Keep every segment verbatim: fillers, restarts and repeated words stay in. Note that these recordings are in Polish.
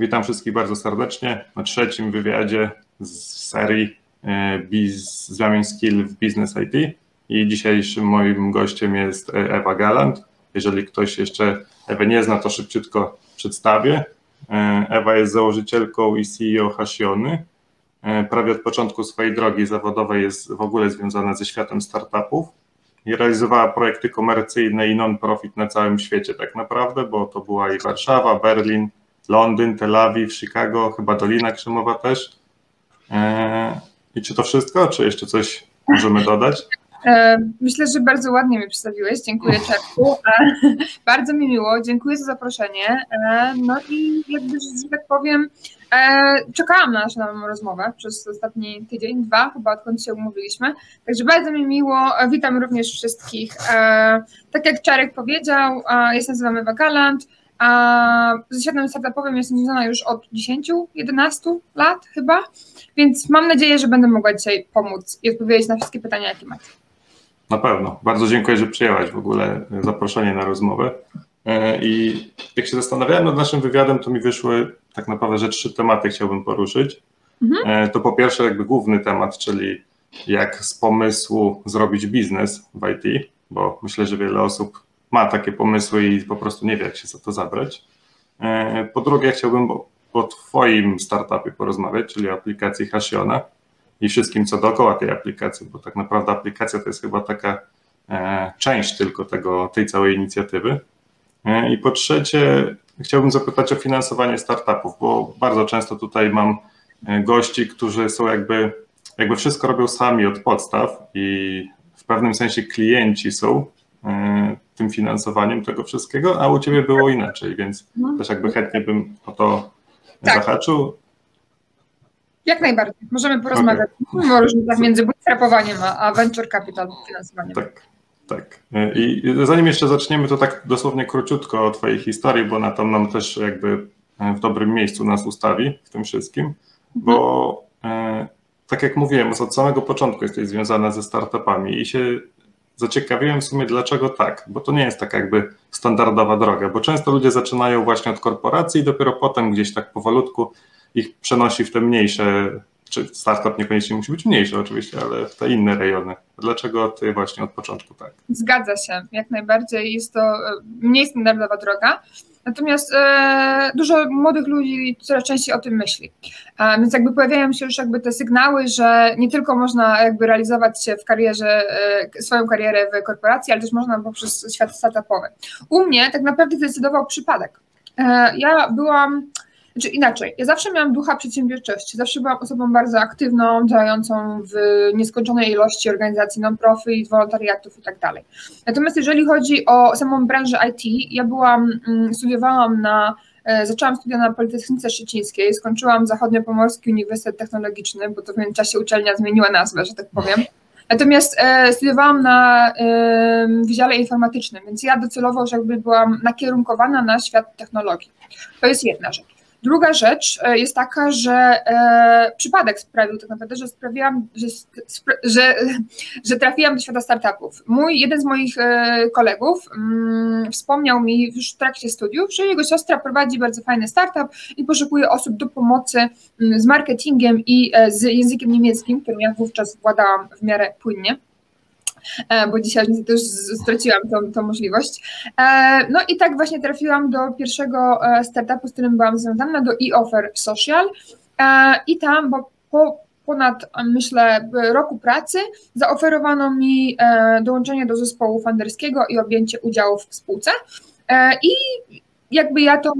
Witam wszystkich bardzo serdecznie na trzecim wywiadzie z serii Biz, Zamień Skill w Business I T i dzisiejszym moim gościem jest Ewa Galant. Jeżeli ktoś jeszcze Ewę nie zna, to szybciutko przedstawię. Ewa jest założycielką i C E O Hasiony. Prawie od początku swojej drogi zawodowej jest w ogóle związana ze światem startupów i realizowała projekty komercyjne i non-profit na całym świecie tak naprawdę, bo to była i Warszawa, Berlin, Londyn, Tel Awiw, Chicago, chyba Dolina Krzemowa też. I czy to wszystko, czy jeszcze coś możemy dodać? Myślę, że bardzo ładnie mnie przedstawiłeś, dziękuję Czarku, bardzo mi miło, dziękuję za zaproszenie, no i jakby, że tak powiem, czekałam na naszą rozmowę przez ostatni tydzień, dwa chyba odkąd się umówiliśmy, także bardzo mi miło, witam również wszystkich. Tak jak Czarek powiedział, ja się nazywam Ewa Galant, a ze światem startupowym jestem związana już od dziesięciu, jedenastu lat chyba, więc mam nadzieję, że będę mogła dzisiaj pomóc i odpowiedzieć na wszystkie pytania, jakie macie. Na pewno. Bardzo dziękuję, że przyjęłaś w ogóle zaproszenie na rozmowę. I jak się zastanawiałem nad naszym wywiadem, to mi wyszły tak naprawdę, że trzy tematy chciałbym poruszyć. Mhm. To po pierwsze jakby główny temat, czyli jak z pomysłu zrobić biznes w I T, bo myślę, że wiele osób ma takie pomysły i po prostu nie wie, jak się za to zabrać. Po drugie chciałbym o twoim startupie porozmawiać, czyli aplikacji Hasiona i wszystkim, co dookoła tej aplikacji, bo tak naprawdę aplikacja to jest chyba taka e, część tylko tego, tej całej inicjatywy. E, I po trzecie chciałbym zapytać o finansowanie startupów, bo bardzo często tutaj mam gości, którzy są jakby, jakby wszystko robią sami od podstaw i w pewnym sensie klienci są e, tym finansowaniem tego wszystkiego, a u ciebie było inaczej, więc no. też jakby chętnie bym o to tak. zahaczył. Jak najbardziej. Możemy porozmawiać okay. o różnicach między bootstrapowaniem a venture capital finansowaniem. Tak, tak. I zanim jeszcze zaczniemy, to tak dosłownie króciutko o twojej historii, bo ona tam nam też jakby w dobrym miejscu nas ustawi w tym wszystkim, mhm. bo e, tak jak mówiłem, od samego początku jesteś związana ze startupami i się zaciekawiłem w sumie dlaczego tak, bo to nie jest taka jakby standardowa droga, bo często ludzie zaczynają właśnie od korporacji i dopiero potem gdzieś tak powolutku ich przenosi w te mniejsze, czy startup niekoniecznie musi być mniejszy oczywiście, ale w te inne rejony. Dlaczego ty właśnie od początku tak? Zgadza się, jak najbardziej. Jest to mniej standardowa droga, natomiast e, dużo młodych ludzi coraz częściej o tym myśli. A więc jakby pojawiają się już jakby te sygnały, że nie tylko można jakby realizować się w karierze, e, swoją karierę w korporacji, ale też można poprzez świat startupowy. U mnie tak naprawdę zdecydował przypadek. E, ja byłam Znaczy inaczej, ja zawsze miałam ducha przedsiębiorczości, zawsze byłam osobą bardzo aktywną, działającą w nieskończonej ilości organizacji non-profit, wolontariatów i tak dalej. Natomiast jeżeli chodzi o samą branżę I T, ja byłam, studiowałam na, zaczęłam studia na Politechnice Szczecińskiej, skończyłam Zachodniopomorski Uniwersytet Technologiczny, bo to w międzyczasie uczelnia zmieniła nazwę, że tak powiem. Natomiast e, studiowałam na e, Wydziale Informatycznym, więc ja docelowo że jakby byłam nakierunkowana na świat technologii. To jest jedna rzecz. Druga rzecz jest taka, że e, przypadek sprawił tak naprawdę, że sprawiłam, że, że, że trafiłam do świata startupów. Mój, jeden z moich e, kolegów mm, wspomniał mi już w trakcie studiów, że jego siostra prowadzi bardzo fajny startup i poszukuje osób do pomocy m, z marketingiem i e, z językiem niemieckim, którym ja wówczas władałam w miarę płynnie. Bo dzisiaj też straciłam tą, tą możliwość. No i tak właśnie trafiłam do pierwszego startupu, z którym byłam związana, do eOffer Social i tam, bo po ponad, myślę, roku pracy zaoferowano mi dołączenie do zespołu funderskiego i objęcie udziału w spółce i jakby ja tą,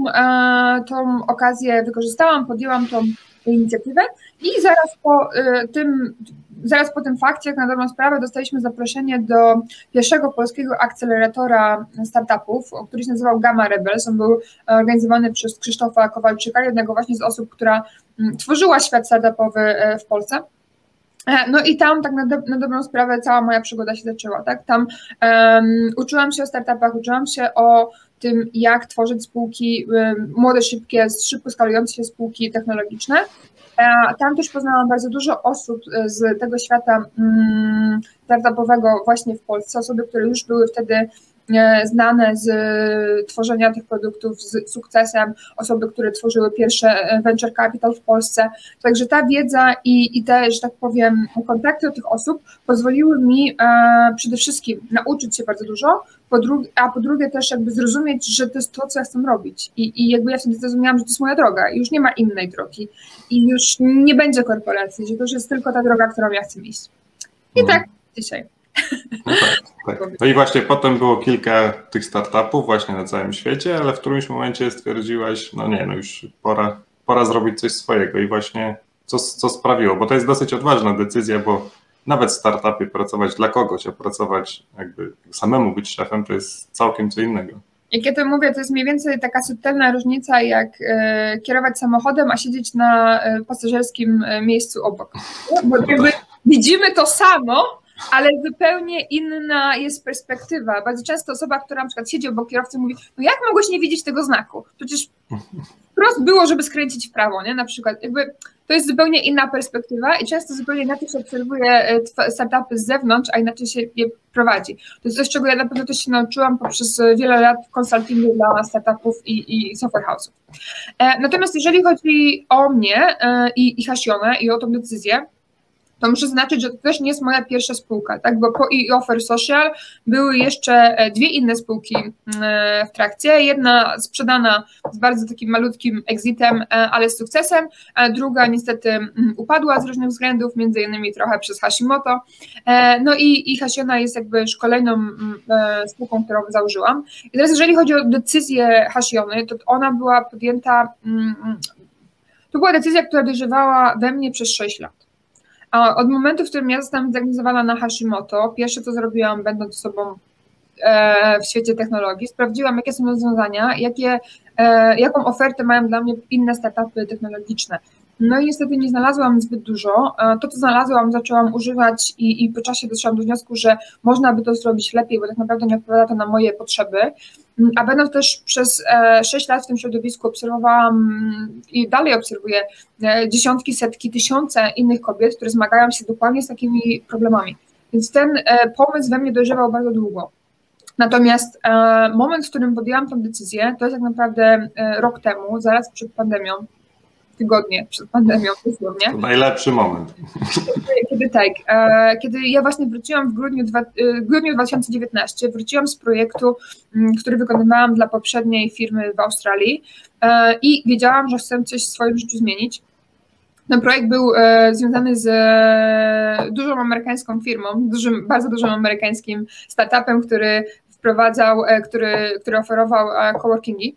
tą okazję wykorzystałam, podjęłam tą inicjatywę i zaraz po tym Zaraz po tym fakcie, jak na dobrą sprawę, dostaliśmy zaproszenie do pierwszego polskiego akceleratora startupów, który się nazywał Gamma Rebels. On był organizowany przez Krzysztofa Kowalczyka, jednego właśnie z osób, która tworzyła świat startupowy w Polsce. No i tam tak na, do, na dobrą sprawę cała moja przygoda się zaczęła. Tak? Tam um, uczyłam się o startupach, uczyłam się o tym, jak tworzyć spółki um, młode, szybkie, szybko skalujące się spółki technologiczne. Tam też poznałam bardzo dużo osób z tego świata startupowego właśnie w Polsce, osoby, które już były wtedy znane z tworzenia tych produktów z sukcesem, osoby, które tworzyły pierwsze venture capital w Polsce. Także ta wiedza i, i te, że tak powiem, kontakty od tych osób pozwoliły mi e, przede wszystkim nauczyć się bardzo dużo, po drugie, a po drugie też jakby zrozumieć, że to jest to, co ja chcę robić. I, i jakby ja wtedy zrozumiałam, że to jest moja droga i już nie ma innej drogi. I już nie będzie korporacji, że to już jest tylko ta droga, którą ja chcę iść. I hmm. tak dzisiaj. No tak, tak. No i właśnie potem było kilka tych startupów właśnie na całym świecie, ale w którymś momencie stwierdziłaś, no nie, no już pora, pora zrobić coś swojego i właśnie co, co sprawiło, bo to jest dosyć odważna decyzja, bo nawet w startupie pracować dla kogoś, a pracować jakby samemu być szefem, to jest całkiem co innego. Jak ja to mówię, to jest mniej więcej taka subtelna różnica, jak e, kierować samochodem, a siedzieć na e, pasażerskim miejscu obok. Bo jakby widzimy to samo, ale zupełnie inna jest perspektywa. Bardzo często osoba, która na przykład siedzi obok kierowcy, mówi, no jak mogłeś nie widzieć tego znaku? Przecież wprost było, żeby skręcić w prawo, nie? Na przykład jakby to jest zupełnie inna perspektywa i często zupełnie inaczej się obserwuje startupy z zewnątrz, a inaczej się je prowadzi. To jest coś, czego ja na pewno też się nauczyłam poprzez wiele lat konsultingu dla startupów i, i software house'ów. Natomiast jeżeli chodzi o mnie i, i Hasionę i o tą decyzję, to muszę zaznaczyć, że to też nie jest moja pierwsza spółka, tak? Bo po eOffer Social były jeszcze dwie inne spółki w trakcie. Jedna sprzedana z bardzo takim malutkim exitem, ale z sukcesem, a druga niestety upadła z różnych względów, między innymi trochę przez Hashimoto. No i, i Hasiona jest jakby już kolejną spółką, którą założyłam. I teraz jeżeli chodzi o decyzję Hasiony, to ona była podjęta, to była decyzja, która dojrzewała we mnie przez sześć lat. Od momentu, w którym ja zostałam zdiagnozowana na Hashimoto, pierwsze co zrobiłam, będąc osobą w świecie technologii, sprawdziłam, jakie są rozwiązania, jakie, jaką ofertę mają dla mnie inne startupy technologiczne. No i niestety nie znalazłam zbyt dużo. To, co znalazłam, zaczęłam używać i, i po czasie doszłam do wniosku, że można by to zrobić lepiej, bo tak naprawdę nie odpowiada to na moje potrzeby. A będąc też przez sześć lat w tym środowisku obserwowałam i dalej obserwuję dziesiątki, setki, tysiące innych kobiet, które zmagają się dokładnie z takimi problemami. Więc ten pomysł we mnie dojrzewał bardzo długo. Natomiast moment, w którym podjęłam tę decyzję, to jest tak naprawdę rok temu, zaraz przed pandemią, tygodnie przed pandemią dosłownie. To najlepszy moment. Kiedy, kiedy tak, kiedy ja właśnie wróciłam w grudniu, w grudniu dwa tysiące dziewiętnastego, wróciłam z projektu, który wykonywałam dla poprzedniej firmy w Australii i wiedziałam, że chcę coś w swoim życiu zmienić. Ten projekt był związany z dużą amerykańską firmą, dużym, bardzo dużym amerykańskim startupem, który wprowadzał, który, który oferował coworkingi.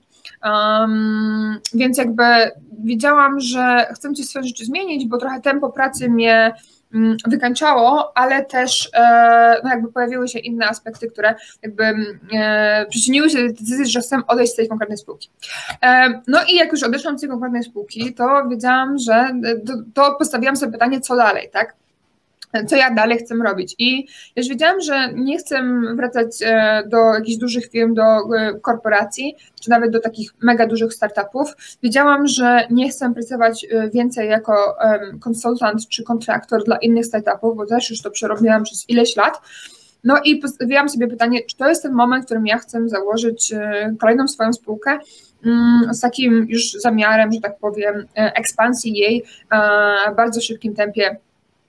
Um, więc jakby wiedziałam, że chcę coś w swoim życiu zmienić, bo trochę tempo pracy mnie um, wykańczało, ale też e, no jakby pojawiły się inne aspekty, które jakby e, przyczyniły się do decyzji, że chcę odejść z tej konkretnej spółki. E, no i jak już odeszłam z tej konkretnej spółki, to wiedziałam, że to, to postawiłam sobie pytanie, co dalej, tak? Co ja dalej chcę robić. I już wiedziałam, że nie chcę wracać do jakichś dużych firm, do korporacji, czy nawet do takich mega dużych startupów. Wiedziałam, że nie chcę pracować więcej jako konsultant czy kontraktor dla innych startupów, bo też już to przerobiłam przez ileś lat. No i postawiłam sobie pytanie, czy to jest ten moment, w którym ja chcę założyć kolejną swoją spółkę z takim już zamiarem, że tak powiem, ekspansji jej w bardzo szybkim tempie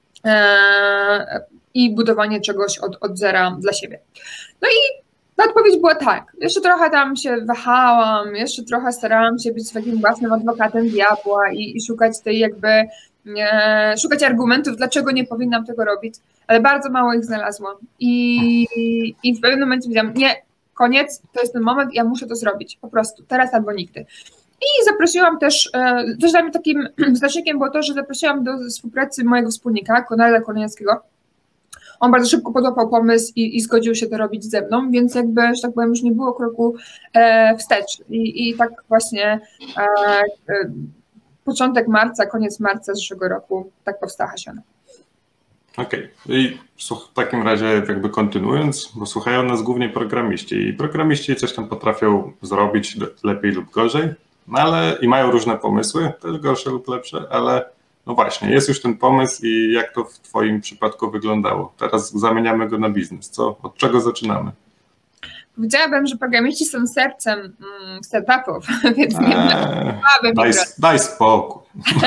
i budowanie czegoś od, od zera dla siebie. No i odpowiedź była tak. Jeszcze trochę tam się wahałam, jeszcze trochę starałam się być takim własnym adwokatem diabła i, i szukać tej jakby, e, szukać argumentów, dlaczego nie powinnam tego robić, ale bardzo mało ich znalazłam. I, i w pewnym momencie powiedziałam, nie, koniec, to jest ten moment, ja muszę to zrobić, po prostu, teraz albo nigdy. I zaprosiłam też, też dla mnie takim znacznikiem było to, że zaprosiłam do współpracy mojego wspólnika, Konrada Kolejewskiego. On bardzo szybko podłapał pomysł i, i zgodził się to robić ze mną, więc jakby, że tak powiem, już nie było kroku e, wstecz. I, I tak właśnie e, e, początek marca, koniec marca zeszłego roku, tak powstała Hasiona. Okej, okay. I w takim razie jakby kontynuując, bo słuchają nas głównie programiści i programiści coś tam potrafią zrobić lepiej lub gorzej, no ale i mają różne pomysły, też gorsze lub lepsze, ale no właśnie, jest już ten pomysł i jak to w Twoim przypadku wyglądało? Teraz zamieniamy go na biznes. Co? Od czego zaczynamy? Powiedziałabym, że programiści są sercem mm, startupów, więc nie eee, wiem. Daj, daj spokój.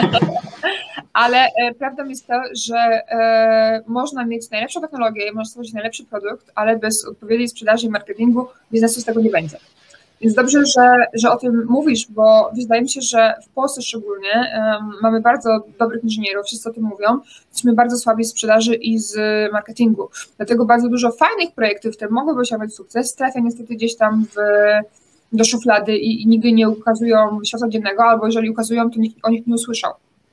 Ale e, prawdą jest to, że e, można mieć najlepszą technologię, można stworzyć najlepszy produkt, ale bez odpowiedniej sprzedaży i marketingu biznesu z tego nie będzie. Więc dobrze, że, że o tym mówisz, bo wydaje mi się, że w Polsce szczególnie um, mamy bardzo dobrych inżynierów, wszyscy o tym mówią, jesteśmy bardzo słabi w sprzedaży i z marketingu. Dlatego bardzo dużo fajnych projektów, które mogłyby osiągnąć sukces, trafia niestety gdzieś tam w, do szuflady i, i nigdy nie ukazują światła dziennego, albo jeżeli ukazują, to nikt o nich nie usłyszał.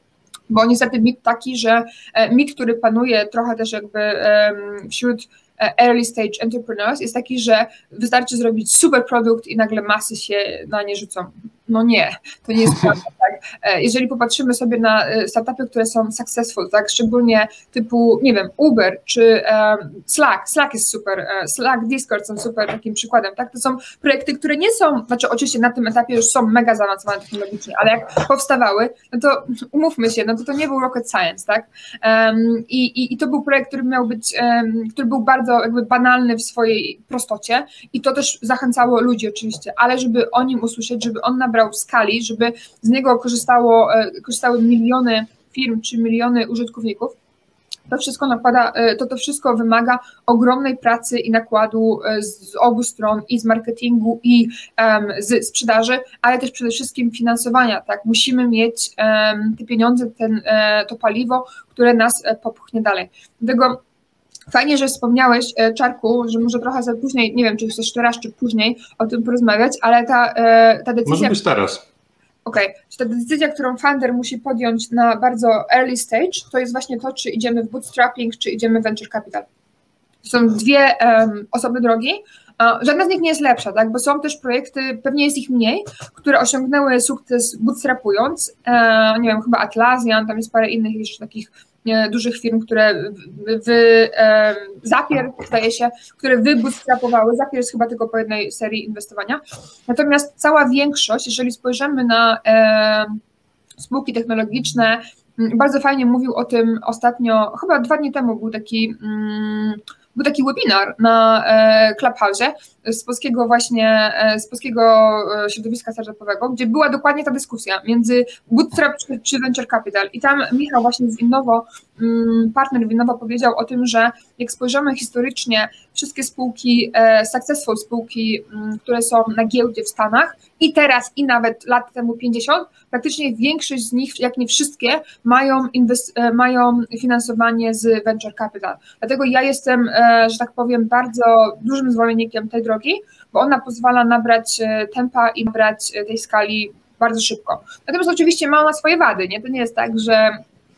Bo niestety mit taki, że mit, który panuje trochę też jakby um, wśród early stage entrepreneurs jest taki, że wystarczy zrobić super produkt i nagle masy się na nie rzucą. No nie, to nie jest prawda, tak. Jeżeli popatrzymy sobie na startupy, które są successful, tak, szczególnie typu, nie wiem, Uber czy um, Slack, Slack jest super, Slack, Discord są super takim przykładem, tak, to są projekty, które nie są, znaczy oczywiście na tym etapie już są mega zaawansowane technologicznie, ale jak powstawały, no to umówmy się, no to to nie był rocket science, tak, um, i, i, i to był projekt, który miał być, um, który był bardzo jakby banalny w swojej prostocie i to też zachęcało ludzi oczywiście, ale żeby o nim usłyszeć, żeby on nabrał w skali, żeby z niego korzystało, korzystały miliony firm czy miliony użytkowników, to wszystko nakłada, to to wszystko wymaga ogromnej pracy i nakładu z obu stron i z marketingu i um, z sprzedaży, ale też przede wszystkim finansowania, tak, musimy mieć um, te pieniądze, ten, to paliwo, które nas popchnie dalej. Dlatego fajnie, że wspomniałeś, Czarku, że może trochę za później, nie wiem, czy chcesz teraz, czy później o tym porozmawiać, ale ta, ta decyzja... Może być teraz. Okej, okay. Ta decyzja, którą founder musi podjąć na bardzo early stage, to jest właśnie to, czy idziemy w bootstrapping, czy idziemy w venture capital. To są dwie um, osobne drogi. Żadna z nich nie jest lepsza, tak? Bo są też projekty, pewnie jest ich mniej, które osiągnęły sukces bootstrapując. E, nie wiem, chyba Atlassian, tam jest parę innych jeszcze takich nie, dużych firm, które wy, e, Zapier, zdaje się, które wybootstrapowały. Zapier jest chyba tylko po jednej serii inwestowania. Natomiast cała większość, jeżeli spojrzymy na e, spółki technologiczne, bardzo fajnie mówił o tym ostatnio, chyba dwa dni temu był taki... Mm, Był taki webinar na Clubhouse z polskiego właśnie, z polskiego środowiska startupowego, gdzie była dokładnie ta dyskusja między bootstrap czy, czy venture capital i tam Michał właśnie z Innovo, partner w Innovo powiedział o tym, że jak spojrzymy historycznie wszystkie spółki, successful spółki, które są na giełdzie w Stanach i teraz i nawet lat temu pięćdziesiąt, praktycznie większość z nich, jak nie wszystkie, mają, inwest- mają finansowanie z venture capital. Dlatego ja jestem, że tak powiem, bardzo dużym zwolennikiem tej drogi, bo ona pozwala nabrać tempa i nabrać tej skali bardzo szybko. Natomiast oczywiście ma ona swoje wady, nie? To nie jest tak, że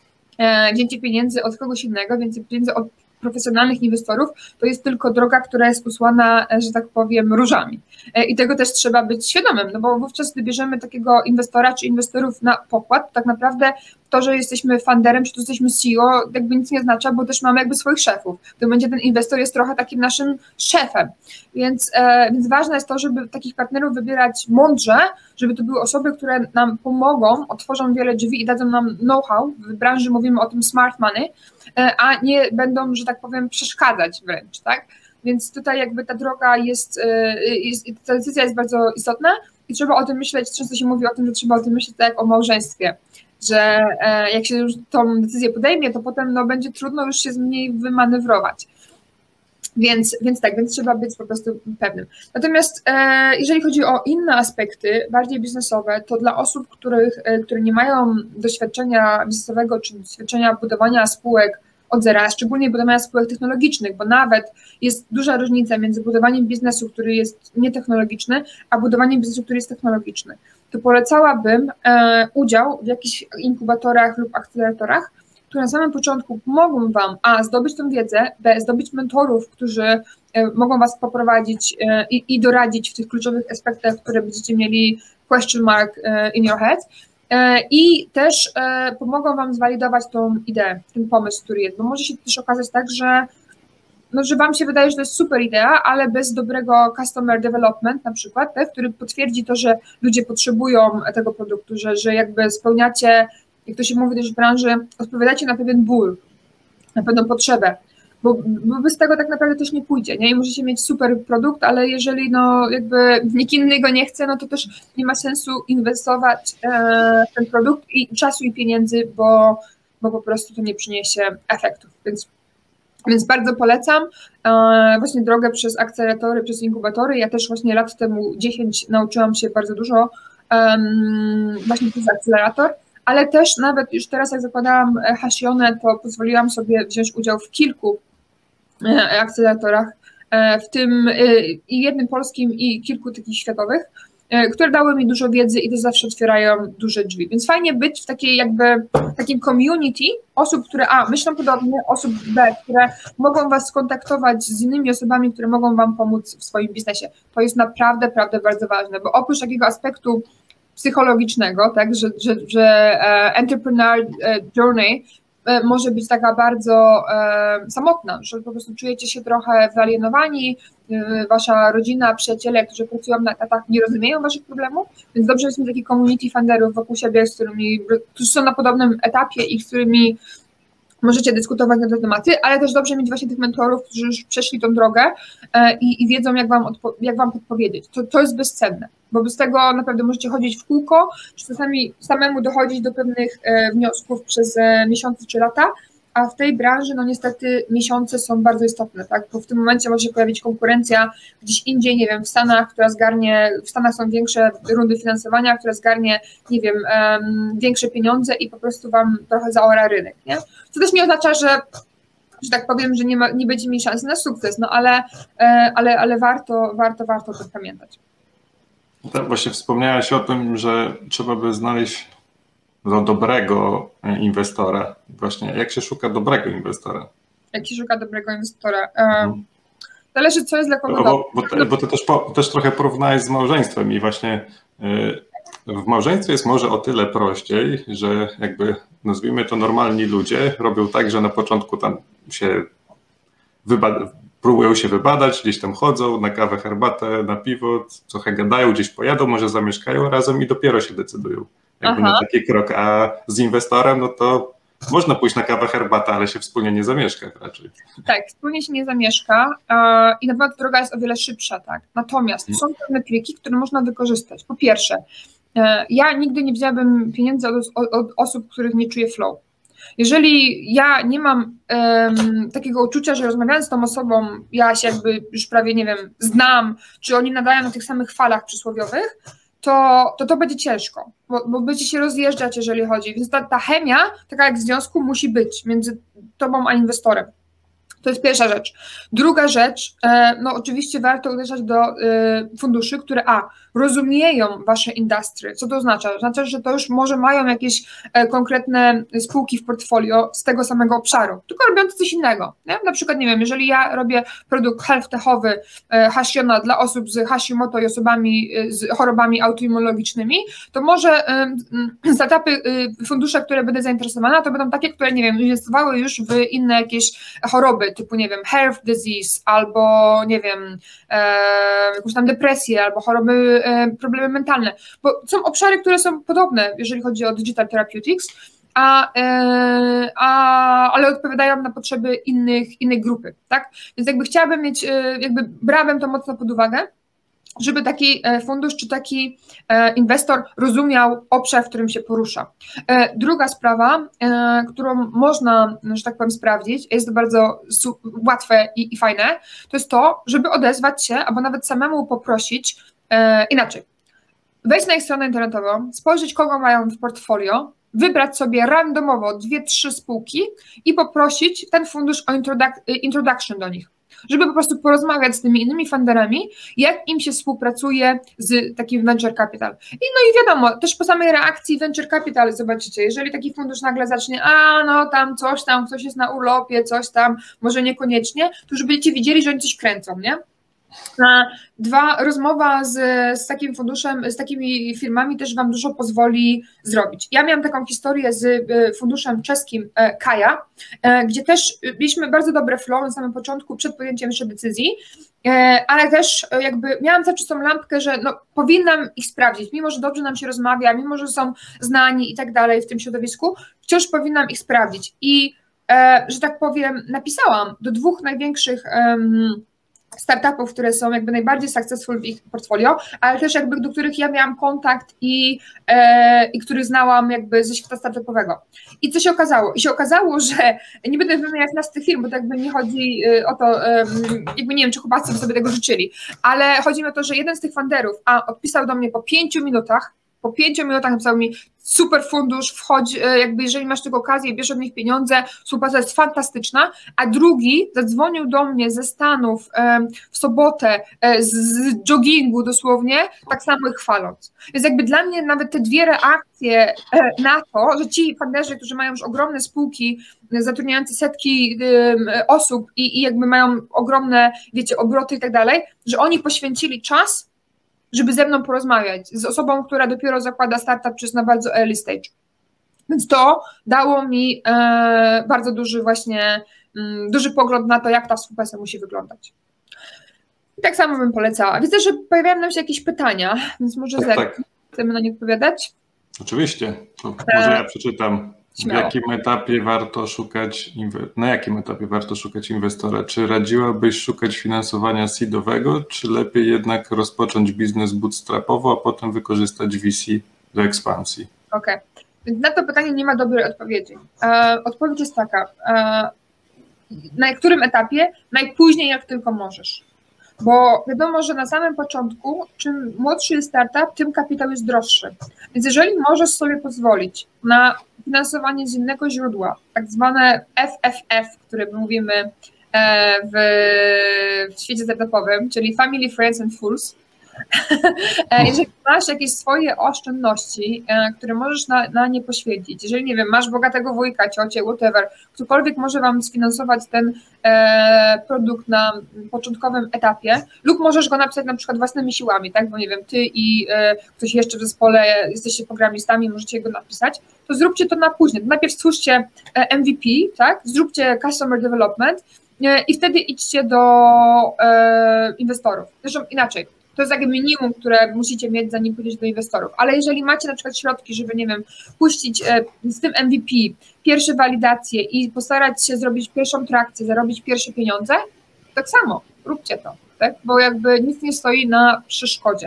wzięcie pieniędzy od kogoś innego, więcej pieniędzy od profesjonalnych inwestorów, to jest tylko droga, która jest usłana, że tak powiem, różami. I tego też trzeba być świadomym, no bo wówczas, gdy bierzemy takiego inwestora czy inwestorów na pokład, to tak naprawdę to, że jesteśmy funderem, czy to jesteśmy C E O, jakby nic nie oznacza, bo też mamy jakby swoich szefów. To będzie ten inwestor jest trochę takim naszym szefem. Więc, e, więc ważne jest to, żeby takich partnerów wybierać mądrze, żeby to były osoby, które nam pomogą, otworzą wiele drzwi i dadzą nam know-how. W branży mówimy o tym smart money, e, a nie będą, że tak powiem, przeszkadzać wręcz, tak? Więc tutaj jakby ta droga jest, jest, ta decyzja jest bardzo istotna i trzeba o tym myśleć, często się mówi o tym, że trzeba o tym myśleć tak jak o małżeństwie, że jak się już tą decyzję podejmie, to potem no, będzie trudno już się z niej wymanewrować. Więc, więc tak, więc trzeba być po prostu pewnym. Natomiast e, jeżeli chodzi o inne aspekty, bardziej biznesowe, to dla osób, których, e, które nie mają doświadczenia biznesowego czy doświadczenia budowania spółek od zera, szczególnie budowania spółek technologicznych, bo nawet jest duża różnica między budowaniem biznesu, który jest nietechnologiczny, a budowaniem biznesu, który jest technologiczny. To polecałabym e, udział w jakichś inkubatorach lub akceleratorach, które na samym początku pomogą Wam, a zdobyć tą wiedzę, b zdobyć mentorów, którzy e, mogą Was poprowadzić e, i, i doradzić w tych kluczowych aspektach, które będziecie mieli question mark e, in your head, i też pomogą Wam zwalidować tą ideę, ten pomysł, który jest, bo może się też okazać tak, że, no, że Wam się wydaje, że to jest super idea, ale bez dobrego customer development na przykład, tak, który potwierdzi to, że ludzie potrzebują tego produktu, że, że jakby spełniacie, jak to się mówi też w branży, odpowiadacie na pewien ból, na pewną potrzebę, bo, bo bez tego tak naprawdę też nie pójdzie, nie? I możecie mieć super produkt, ale jeżeli no jakby nikt inny go nie chce, no to też nie ma sensu inwestować e, w ten produkt i czasu i pieniędzy, bo, bo po prostu to nie przyniesie efektów, więc Więc bardzo polecam e, właśnie drogę przez akceleratory, przez inkubatory. Ja też właśnie lat temu dziesięć nauczyłam się bardzo dużo um, właśnie przez akcelerator, ale też nawet już teraz jak zakładałam Hassionę, to pozwoliłam sobie wziąć udział w kilku e, akceleratorach, e, w tym e, i jednym polskim i kilku takich światowych, które dały mi dużo wiedzy i też zawsze otwierają duże drzwi. Więc fajnie być w takiej jakby takim community osób, które a, myślą podobnie, osób B, które mogą was skontaktować z innymi osobami, które mogą wam pomóc w swoim biznesie. To jest naprawdę, naprawdę bardzo ważne, bo oprócz takiego aspektu psychologicznego, tak, że, że, że e, entrepreneur journey e, może być taka bardzo e, samotna, że po prostu czujecie się trochę wyalienowani, e, wasza rodzina, przyjaciele, którzy pracują na etatach, nie rozumieją waszych problemów, więc dobrze jest mieć takie community funderów wokół siebie, z którymi, którzy są na podobnym etapie i z którymi możecie dyskutować na te tematy, ale też dobrze mieć właśnie tych mentorów, którzy już przeszli tą drogę e, i, i wiedzą, jak wam, odpo- jak wam podpowiedzieć. To, to jest bezcenne, bo bez tego naprawdę możecie chodzić w kółko, czy czasami samemu dochodzić do pewnych e, wniosków przez e, miesiące czy lata, a w tej branży no niestety miesiące są bardzo istotne, tak? Bo w tym momencie może się pojawić konkurencja gdzieś indziej, nie wiem, w Stanach, która zgarnie, w Stanach są większe rundy finansowania, która zgarnie, nie wiem, um, większe pieniądze i po prostu wam trochę zaora rynek, nie? Co też nie oznacza, że, że tak powiem, że nie, ma, nie będzie mieli szansy na sukces, no ale, ale, ale warto, warto, warto o tym pamiętać. Tak, właśnie wspomniałaś o tym, że trzeba by znaleźć do dobrego inwestora. Właśnie, jak się szuka dobrego inwestora? Jak się szuka dobrego inwestora? Um, zależy, co jest dla kogo bo, bo, bo, bo ty też, po, też trochę porównałeś z małżeństwem i właśnie yy, w małżeństwie jest może o tyle prościej, że jakby nazwijmy to normalni ludzie robią tak, że na początku tam się wybad- próbują się wybadać, gdzieś tam chodzą na kawę, herbatę, na piwo, trochę gadają, gdzieś pojadą, może zamieszkają razem i dopiero się decydują jakby na taki krok, a z inwestorem no to można pójść na kawę, herbatę, ale się wspólnie nie zamieszka raczej. Tak, wspólnie się nie zamieszka yy, i na pewno droga jest o wiele szybsza, tak. Natomiast hmm. są pewne triki, które można wykorzystać. Po pierwsze, yy, ja nigdy nie wzięłabym pieniędzy od, od, od osób, których nie czuję flow. Jeżeli ja nie mam um, takiego uczucia, że rozmawiając z tą osobą, ja się jakby już prawie, nie wiem, znam, czy oni nadają na tych samych falach przysłowiowych, to to, to będzie ciężko, bo, bo będziecie się rozjeżdżać, jeżeli chodzi. Więc ta, ta chemia, taka jak w związku, musi być między tobą a inwestorem. To jest pierwsza rzecz. Druga rzecz, no oczywiście warto uderzać do funduszy, które a, rozumieją wasze industry. Co to oznacza? Oznacza, że to już może mają jakieś konkretne spółki w portfolio z tego samego obszaru, tylko robiąc coś innego. Nie? Na przykład, nie wiem, jeżeli ja robię produkt health-techowy Hassiona dla osób z Hashimoto i osobami z chorobami autoimmunologicznymi, to może startupy, fundusze, które będę zainteresowana, to będą takie, które, nie wiem, inwestowały już w inne jakieś choroby, typu, nie wiem, heart disease, albo, nie wiem, e, jakąś tam depresję, albo choroby, e, problemy mentalne, bo są obszary, które są podobne, jeżeli chodzi o digital therapeutics, a, e, a, ale odpowiadają na potrzeby innych, innej grupy, tak? Więc jakby chciałabym mieć, e, jakby brałabym to mocno pod uwagę, żeby taki fundusz czy taki inwestor rozumiał obszar, w którym się porusza. Druga sprawa, którą można, że tak powiem, sprawdzić, jest to bardzo łatwe i, i fajne, to jest to, żeby odezwać się, albo nawet samemu poprosić, inaczej, wejść na ich stronę internetową, spojrzeć, kogo mają w portfolio, wybrać sobie randomowo dwie, trzy spółki i poprosić ten fundusz o introduc- introduction do nich, żeby po prostu porozmawiać z tymi innymi funderami, jak im się współpracuje z takim venture capital. I no i wiadomo, też po samej reakcji venture capital zobaczycie, jeżeli taki fundusz nagle zacznie, a no tam coś tam, ktoś jest na urlopie, coś tam, może niekoniecznie, to już będziecie widzieli, że oni coś kręcą, nie? Dwa, rozmowa z, z takim funduszem, z takimi firmami też wam dużo pozwoli zrobić. Ja miałam taką historię z funduszem czeskim Kaja, gdzie też mieliśmy bardzo dobre flow na samym początku, przed podjęciem jeszcze decyzji, ale też jakby miałam cały czas tą lampkę, że no, powinnam ich sprawdzić, mimo że dobrze nam się rozmawia, mimo że są znani i tak dalej w tym środowisku, wciąż powinnam ich sprawdzić. I że tak powiem, napisałam do dwóch największych startupów, które są jakby najbardziej successful w ich portfolio, ale też jakby do których ja miałam kontakt i, e, i których znałam jakby ze świata startupowego. I co się okazało? I się okazało, że nie będę wymieniać nas tych firm, bo to jakby nie chodzi o to, jakby nie wiem, czy chłopacy by sobie tego życzyli, ale chodzi mi o to, że jeden z tych funderów a odpisał do mnie po pięciu minutach, po pięciu minutach napisał mi: super fundusz, wchodź, jakby jeżeli masz tylko okazję, bierz od nich pieniądze, współpraca jest fantastyczna, a drugi zadzwonił do mnie ze Stanów w sobotę z joggingu dosłownie, tak samo ich chwaląc. Więc jakby dla mnie nawet te dwie reakcje na to, że ci funderzy, którzy mają już ogromne spółki zatrudniające setki osób i, i jakby mają ogromne, wiecie, obroty i tak dalej, że oni poświęcili czas, żeby ze mną porozmawiać, z osobą, która dopiero zakłada startup, czy jest na bardzo early stage. Więc to dało mi e, bardzo duży właśnie, m, duży pogląd na to, jak ta współpraca musi wyglądać. I tak samo bym polecała. Widzę, że pojawiają nam się jakieś pytania, więc może tak, Zek, tak. chcemy na nie odpowiadać? Oczywiście. To może ja przeczytam. Śmiało. W jakim etapie warto szukać, na jakim etapie warto szukać inwestora? Czy radziłabyś szukać finansowania seedowego, czy lepiej jednak rozpocząć biznes bootstrapowo, a potem wykorzystać V C do ekspansji? Okej, okay. Więc na to pytanie nie ma dobrej odpowiedzi. E, odpowiedź jest taka, e, na którym etapie? Najpóźniej jak tylko możesz. Bo wiadomo, że na samym początku, czym młodszy jest startup, tym kapitał jest droższy. Więc jeżeli możesz sobie pozwolić na finansowanie z innego źródła, tak zwane F F F, które mówimy w, w świecie startupowym, czyli Family, Friends and Fools, jeżeli masz jakieś swoje oszczędności, które możesz na, na nie poświęcić, jeżeli, nie wiem, masz bogatego wujka, ciocię, whatever, ktokolwiek może wam sfinansować ten e, produkt na początkowym etapie, lub możesz go napisać na przykład własnymi siłami, tak, bo nie wiem, ty i e, ktoś jeszcze w zespole, jesteście programistami, możecie go napisać, to zróbcie to na później. Najpierw stwórzcie M V P, tak, zróbcie Customer Development e, i wtedy idźcie do e, inwestorów. Zresztą inaczej, to jest takie minimum, które musicie mieć, zanim pójdziecie do inwestorów. Ale jeżeli macie na przykład środki, żeby, nie wiem, puścić z tym M V P pierwsze walidacje i postarać się zrobić pierwszą trakcję, zarobić pierwsze pieniądze, tak samo, róbcie to, tak? Bo jakby nic nie stoi na przeszkodzie.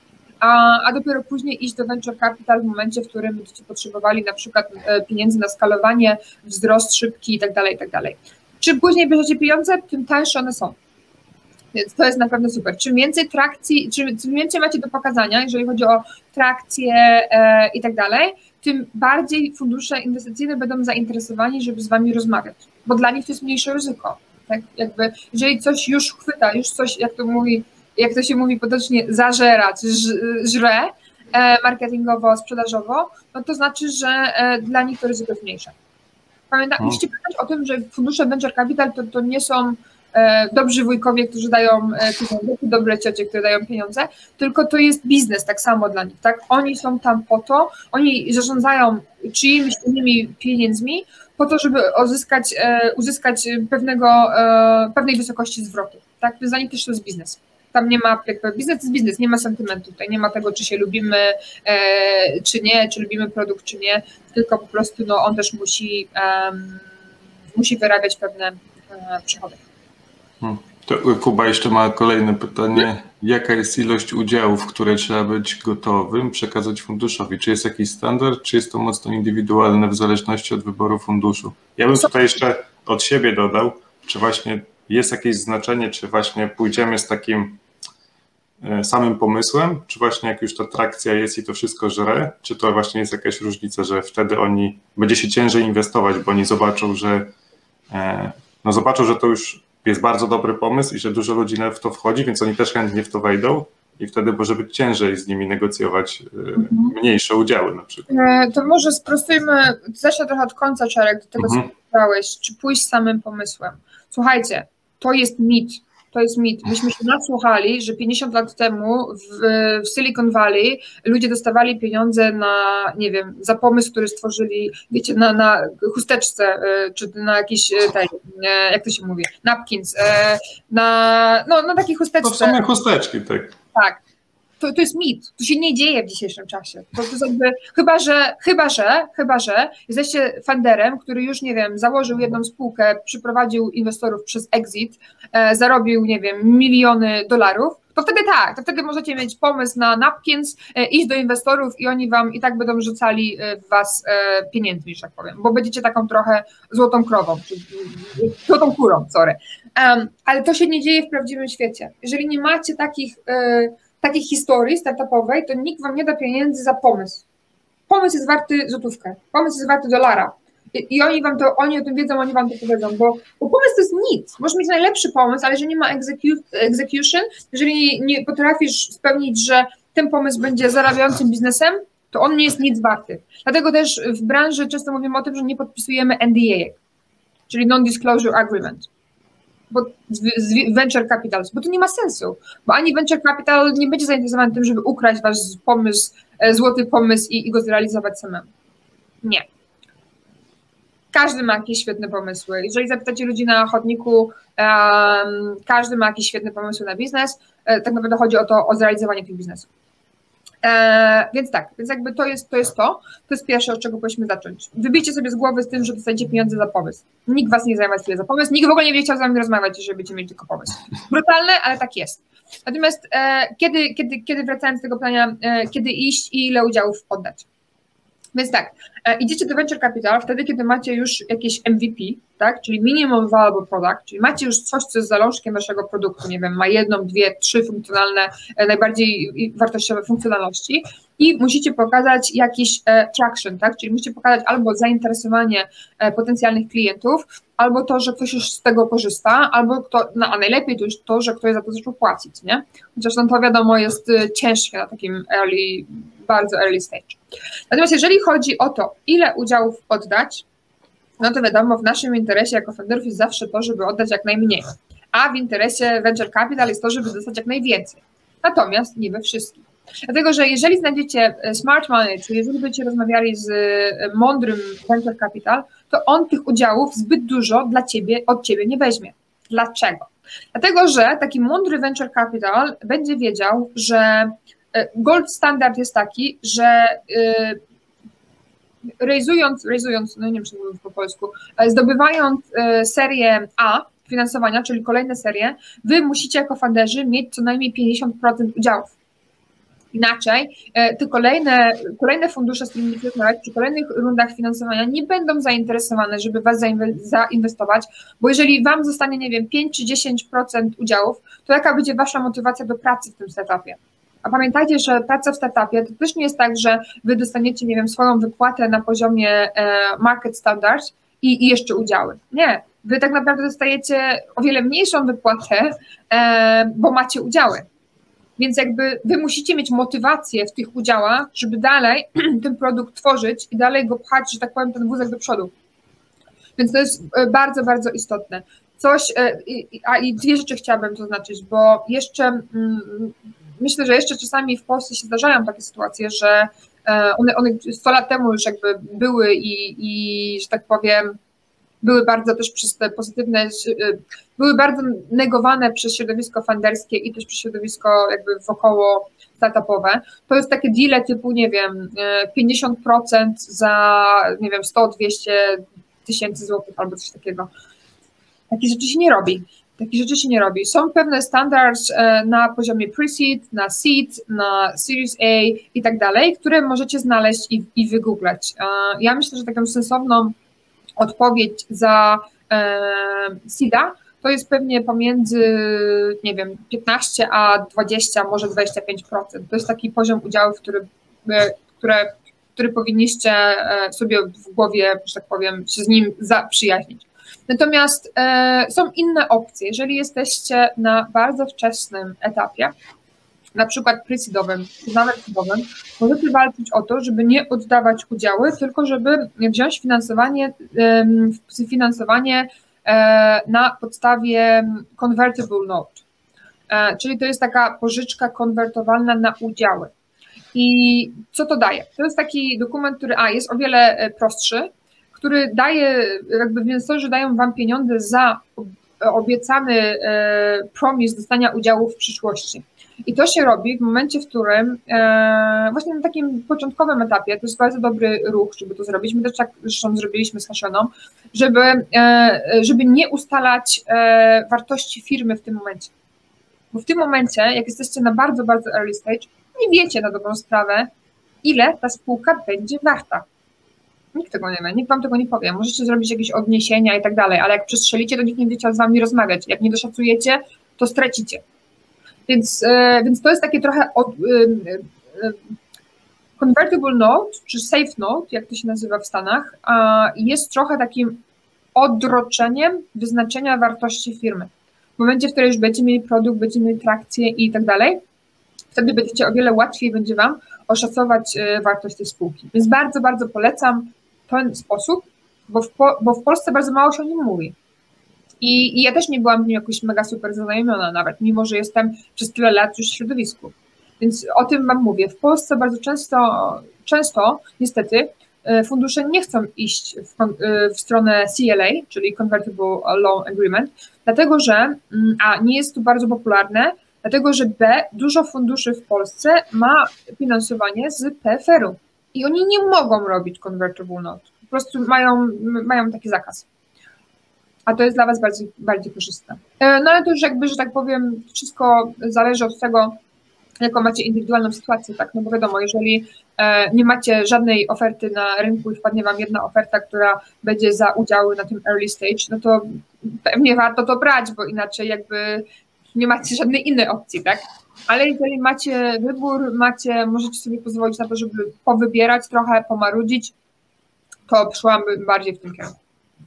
A, a dopiero później iść do venture capital w momencie, w którym będziecie potrzebowali na przykład pieniędzy na skalowanie, wzrost szybki i tak dalej, i tak dalej. Czym później bierzecie pieniądze, tym tańsze one są. Więc to jest naprawdę super. Czym więcej trakcji, czym, czym więcej macie do pokazania, jeżeli chodzi o trakcję e, i tak dalej, tym bardziej fundusze inwestycyjne będą zainteresowani, żeby z wami rozmawiać, bo dla nich to jest mniejsze ryzyko. Tak? Jakby, jeżeli coś już chwyta, już coś, jak to mówi, jak to się mówi potocznie, zażera, czy żre e, marketingowo, sprzedażowo, no to znaczy, że e, dla nich to ryzyko jest mniejsze. Pamięta, hmm. Musicie pamiętać o tym, że fundusze venture capital to, to nie są dobrzy wujkowie, którzy dają pieniądze, dobre ciocie, które dają pieniądze, tylko to jest biznes tak samo dla nich, tak? Oni są tam po to, oni zarządzają czyimiś innymi pieniędzmi po to, żeby uzyskać, uzyskać pewnego, pewnej wysokości zwrotu, tak? Więc dla nich też to jest biznes. Tam nie ma, jakby biznes jest biznes, nie ma sentymentu, tutaj nie ma tego, czy się lubimy, czy nie, czy lubimy produkt, czy nie, tylko po prostu no, on też musi, um, musi wyrabiać pewne um, przychody. To Kuba jeszcze ma kolejne pytanie. Jaka jest ilość udziałów, które trzeba być gotowym przekazać funduszowi? Czy jest jakiś standard, czy jest to mocno indywidualne w zależności od wyboru funduszu? Ja bym tutaj jeszcze od siebie dodał, czy właśnie jest jakieś znaczenie, czy właśnie pójdziemy z takim samym pomysłem, czy właśnie jak już ta trakcja jest i to wszystko żre, czy to właśnie jest jakaś różnica, że wtedy oni, będzie się ciężej inwestować, bo oni zobaczą, że no zobaczą, że to już jest bardzo dobry pomysł i że dużo ludzi w to wchodzi, więc oni też chętnie w to wejdą i wtedy może być ciężej z nimi negocjować mhm. mniejsze udziały na przykład. To może sprostujmy, zacznę trochę od końca, Czarek, do tego, mhm. co powiedziałeś, czy pójść samym pomysłem. Słuchajcie, to jest mit, to jest mit. Myśmy się nasłuchali, że pięćdziesiąt lat temu w, w Silicon Valley ludzie dostawali pieniądze na, nie wiem, za pomysł, który stworzyli, wiecie, na, na chusteczce, czy na jakiś, tej, jak to się mówi, napkins, na, no, na takiej chusteczce. To w sumie chusteczki, tak. Tak. to, to jest mit, to się nie dzieje w dzisiejszym czasie. To, to jest jakby, chyba, że, chyba, że, chyba, że jesteście funderem, który już, nie wiem, założył jedną spółkę, przyprowadził inwestorów przez exit, e, zarobił, nie wiem, miliony dolarów, to wtedy tak, to wtedy możecie mieć pomysł na napkins, e, iść do inwestorów i oni wam i tak będą rzucali w was e, pieniędzmi, że tak powiem, bo będziecie taką trochę złotą krową, czy złotą kurą, sorry. Um, ale to się nie dzieje w prawdziwym świecie. Jeżeli nie macie takich, e, takiej historii startupowej, to nikt wam nie da pieniędzy za pomysł. Pomysł jest warty złotówkę, pomysł jest warty dolara. I, i oni wam to, oni o tym wiedzą, oni wam to powiedzą, bo, bo pomysł to jest nic. Możesz mieć najlepszy pomysł, ale jeżeli nie ma execu execution, jeżeli nie potrafisz spełnić, że ten pomysł będzie zarabiającym biznesem, to on nie jest nic warty. Dlatego też w branży często mówimy o tym, że nie podpisujemy N D A, czyli Non-Disclosure Agreement. Bo z, z venture capitals, bo to nie ma sensu, bo ani venture capital nie będzie zainteresowany tym, żeby ukraść wasz pomysł, złoty pomysł i, i go zrealizować samemu. Nie. Każdy ma jakieś świetne pomysły. Jeżeli zapytacie ludzi na chodniku, um, każdy ma jakieś świetne pomysły na biznes, e, tak naprawdę chodzi o to, o zrealizowanie tych biznesów. E, więc tak, więc jakby to jest, to jest to, to jest pierwsze, od czego powinniśmy zacząć. Wybijcie sobie z głowy z tym, że dostajecie pieniądze za pomysł. Nikt was nie zainwestuje za pomysł, nikt w ogóle nie będzie chciał z wami rozmawiać, jeżeli będziecie mieli tylko pomysł. Brutalne, ale tak jest. Natomiast e, kiedy, kiedy, kiedy wracając do tego pytania, e, kiedy iść i ile udziałów oddać? Więc tak, e, idziecie do venture capital wtedy, kiedy macie już jakieś M V P, tak, czyli minimum viable product, czyli macie już coś, co jest zalążkiem waszego produktu, nie wiem, ma jedną, dwie, trzy funkcjonalne, e, najbardziej wartościowe funkcjonalności i musicie pokazać jakiś e, traction, tak, czyli musicie pokazać albo zainteresowanie e, potencjalnych klientów, albo to, że ktoś już z tego korzysta, albo kto, no, a najlepiej to już to, że ktoś za to zaczął płacić, nie? Chociaż no, to wiadomo jest e, ciężkie na takim early, bardzo early stage. Natomiast jeżeli chodzi o to, ile udziałów oddać, no to wiadomo, w naszym interesie jako funderów jest zawsze to, żeby oddać jak najmniej, a w interesie venture capital jest to, żeby dostać jak najwięcej. Natomiast nie we wszystkim. Dlatego, że jeżeli znajdziecie smart money, czyli jeżeli będziecie rozmawiali z mądrym venture capital, to on tych udziałów zbyt dużo dla ciebie, od ciebie nie weźmie. Dlaczego? Dlatego, że taki mądry venture capital będzie wiedział, że gold standard jest taki, że raizując, raizując, no nie wiem, czy mówię po polsku, zdobywając serię A finansowania, czyli kolejne serie, wy musicie jako funderzy mieć co najmniej pięćdziesiąt procent udziałów. Inaczej te kolejne, kolejne fundusze, z którymi będziecie rozmawiać, przy kolejnych rundach finansowania nie będą zainteresowane, żeby was zainwestować, bo jeżeli wam zostanie, nie wiem, pięć czy dziesięć procent udziałów, to jaka będzie wasza motywacja do pracy w tym startupie? A pamiętajcie, że praca w startupie to też nie jest tak, że wy dostaniecie, nie wiem, swoją wypłatę na poziomie market standards i, i jeszcze udziały. Nie, wy tak naprawdę dostajecie o wiele mniejszą wypłatę, bo macie udziały. Więc jakby wy musicie mieć motywację w tych udziałach, żeby dalej ten produkt tworzyć i dalej go pchać, że tak powiem, ten wózek do przodu. Więc to jest bardzo, bardzo istotne. Coś, a i dwie rzeczy chciałabym zaznaczyć, bo jeszcze myślę, że jeszcze czasami w Polsce się zdarzają takie sytuacje, że one, one sto lat temu już jakby były i, i że tak powiem, były bardzo też przez te pozytywne, były bardzo negowane przez środowisko funderskie i też przez środowisko jakby wokoło startupowe. To jest takie deale typu, nie wiem, pięćdziesiąt procent za, nie wiem, sto dwieście tysięcy złotych albo coś takiego. Takie rzeczy się nie robi. Takie rzeczy się nie robi. Są pewne standards na poziomie pre-seed, na seed, na Series A i tak dalej, które możecie znaleźć i, i wygooglać. Ja myślę, że taką sensowną odpowiedź za e, seeda to jest pewnie pomiędzy, nie wiem, piętnaście a dwadzieścia, może dwadzieścia pięć procent. To jest taki poziom udziałów, który, które, który powinniście sobie w głowie, że tak powiem, się z nim zaprzyjaźnić. Natomiast e, są inne opcje. Jeżeli jesteście na bardzo wczesnym etapie, na przykład pre-seedowym, nawet seedowym, możecie walczyć o to, żeby nie oddawać udziały, tylko żeby wziąć finansowanie, finansowanie na podstawie convertible note, czyli to jest taka pożyczka konwertowalna na udziały. I co to daje? To jest taki dokument, który a, jest o wiele prostszy, który daje, jakby inwestorzy dają wam pieniądze za obiecany promis dostania udziału w przyszłości. I to się robi w momencie, w którym właśnie na takim początkowym etapie, to jest bardzo dobry ruch, żeby to zrobić, my też tak zresztą zrobiliśmy z Hassioną, żeby, żeby nie ustalać wartości firmy w tym momencie. Bo w tym momencie, jak jesteście na bardzo, bardzo early stage, nie wiecie na dobrą sprawę, ile ta spółka będzie warta. Nikt tego nie wie, nikt wam tego nie powie. Możecie zrobić jakieś odniesienia i tak dalej, ale jak przestrzelicie, to nikt nie będzie chciał z wami rozmawiać. Jak nie doszacujecie, to stracicie. Więc, więc to jest takie trochę od, convertible note, czy safe note, jak to się nazywa w Stanach, jest trochę takim odroczeniem wyznaczenia wartości firmy. W momencie, w którym już będziecie mieli produkt, będziecie mieli trakcję i tak dalej, wtedy będziecie o wiele łatwiej będzie wam oszacować wartość tej spółki. Więc bardzo, bardzo polecam ten sposób, bo w, bo w Polsce bardzo mało się o nim mówi. I, I ja też nie byłam w nim jakoś mega super zaznajomiona nawet, mimo że jestem przez tyle lat już w środowisku. Więc o tym wam mówię. W Polsce bardzo często, często niestety, fundusze nie chcą iść w, w stronę C L A, czyli Convertible Loan Agreement, dlatego że a nie jest to bardzo popularne, dlatego że B, dużo funduszy w Polsce ma finansowanie z P F R u i oni nie mogą robić Convertible Note. Po prostu mają, mają taki zakaz. A to jest dla was bardziej, bardziej korzystne. No ale to już jakby, że tak powiem, wszystko zależy od tego, jaką macie indywidualną sytuację, tak? No bo wiadomo, jeżeli nie macie żadnej oferty na rynku i wpadnie wam jedna oferta, która będzie za udziały na tym early stage, no to pewnie warto to brać, bo inaczej jakby nie macie żadnej innej opcji, tak? Ale jeżeli macie wybór, macie, możecie sobie pozwolić na to, żeby powybierać trochę, pomarudzić, to szłabym bardziej w tym kierunku.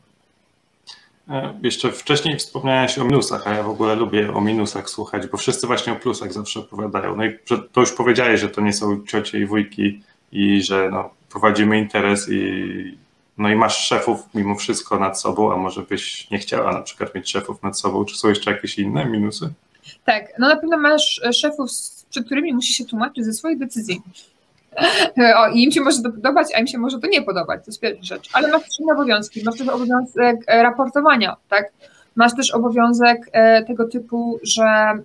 Jeszcze wcześniej wspomniałeś o minusach, a ja w ogóle lubię o minusach słuchać, bo wszyscy właśnie o plusach zawsze opowiadają. No i to już powiedziałeś, że to nie są ciocie i wujki i że no, prowadzimy interes i, no i masz szefów mimo wszystko nad sobą, a może byś nie chciała na przykład mieć szefów nad sobą. Czy są jeszcze jakieś inne minusy? Tak, no na pewno masz szefów, przed którymi musisz się tłumaczyć ze swoich decyzji. O, i im się może to podobać, a im się może to nie podobać, to jest pierwsza rzecz. Ale masz też inne obowiązki, masz też obowiązek raportowania, tak? Masz też obowiązek tego typu, że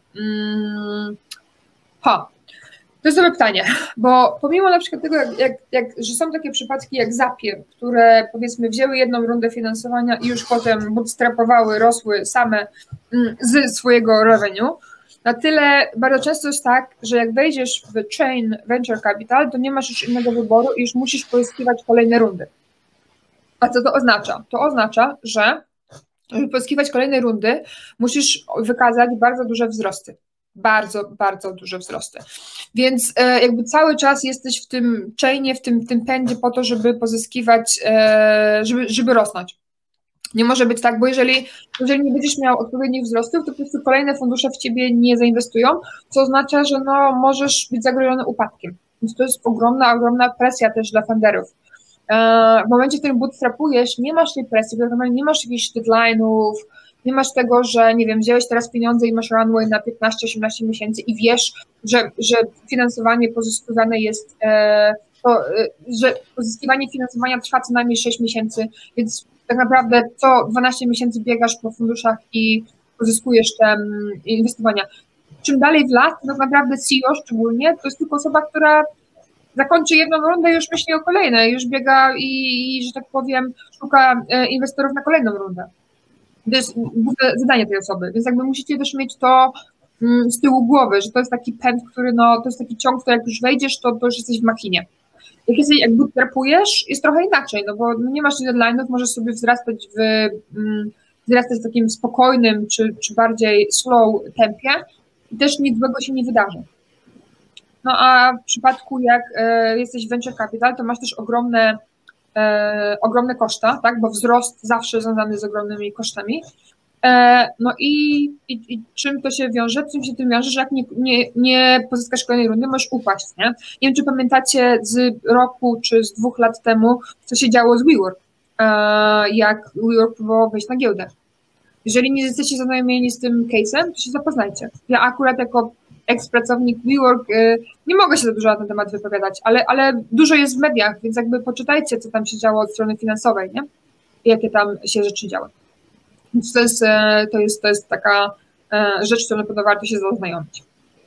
mm, ha, to jest dobre pytanie, bo pomimo na przykład tego, jak, jak, że są takie przypadki jak Zapier, które powiedzmy wzięły jedną rundę finansowania i już potem bootstrapowały, rosły same z swojego revenue, na tyle bardzo często jest tak, że jak wejdziesz w chain venture capital, to nie masz już innego wyboru i już musisz pozyskiwać kolejne rundy. A co to oznacza? To oznacza, że żeby pozyskiwać kolejne rundy, musisz wykazać bardzo duże wzrosty. Bardzo, bardzo duże wzrosty. Więc e, jakby cały czas jesteś w tym chainie, w tym, w tym pędzie po to, żeby pozyskiwać, e, żeby, żeby rosnąć. Nie może być tak, bo jeżeli, jeżeli nie będziesz miał odpowiednich wzrostów, to po prostu kolejne fundusze w ciebie nie zainwestują, co oznacza, że no, możesz być zagrożony upadkiem. Więc to jest ogromna, ogromna presja też dla funderów. W momencie, w którym bootstrapujesz, nie masz tej presji, nie masz jakichś deadline'ów, nie masz tego, że nie wiem, wziąłeś teraz pieniądze i masz runway na piętnaście osiemnaście miesięcy i wiesz, że, że finansowanie pozyskiwane jest, to, że pozyskiwanie finansowania trwa co najmniej sześć miesięcy, więc tak naprawdę co dwanaście miesięcy biegasz po funduszach i pozyskujesz te inwestowania. Czym dalej w las, to tak naprawdę C E O szczególnie, to jest tylko osoba, która zakończy jedną rundę i już myśli o kolejnej, już biega i, i że tak powiem, szuka inwestorów na kolejną rundę. To jest główne zadanie tej osoby, więc jakby musicie też mieć to z tyłu głowy, że to jest taki pęd, który no, to jest taki ciąg, który jak już wejdziesz, to, to już jesteś w machinie. Jak, jesteś, jak bootstrapujesz, jest trochę inaczej, no bo nie masz deadline'ów, możesz sobie wzrastać w, wzrastać w takim spokojnym, czy, czy bardziej slow tempie i też nic złego się nie wydarzy. No a w przypadku jak e, jesteś venture capital, to masz też ogromne, e, ogromne koszta, tak, bo wzrost zawsze związany z ogromnymi kosztami. E, no i, i, i czym to się wiąże? Czym się tym wiąże, że jak nie, nie, nie pozyskasz kolejnej rundy, możesz upaść, nie? Nie wiem, czy pamiętacie z roku czy z dwóch lat temu, co się działo z WeWork, e, jak WeWork próbował wejść na giełdę. Jeżeli nie jesteście zaznajomieni z tym case'em, to się zapoznajcie. Ja akurat jako eks-pracownik WeWork y, nie mogę się za dużo na ten temat wypowiadać, ale, ale dużo jest w mediach, więc jakby poczytajcie, co tam się działo od strony finansowej, nie? I jakie tam się rzeczy działy. Więc to jest, to jest, to jest taka rzecz, którą na pewno warto się zaznajomić.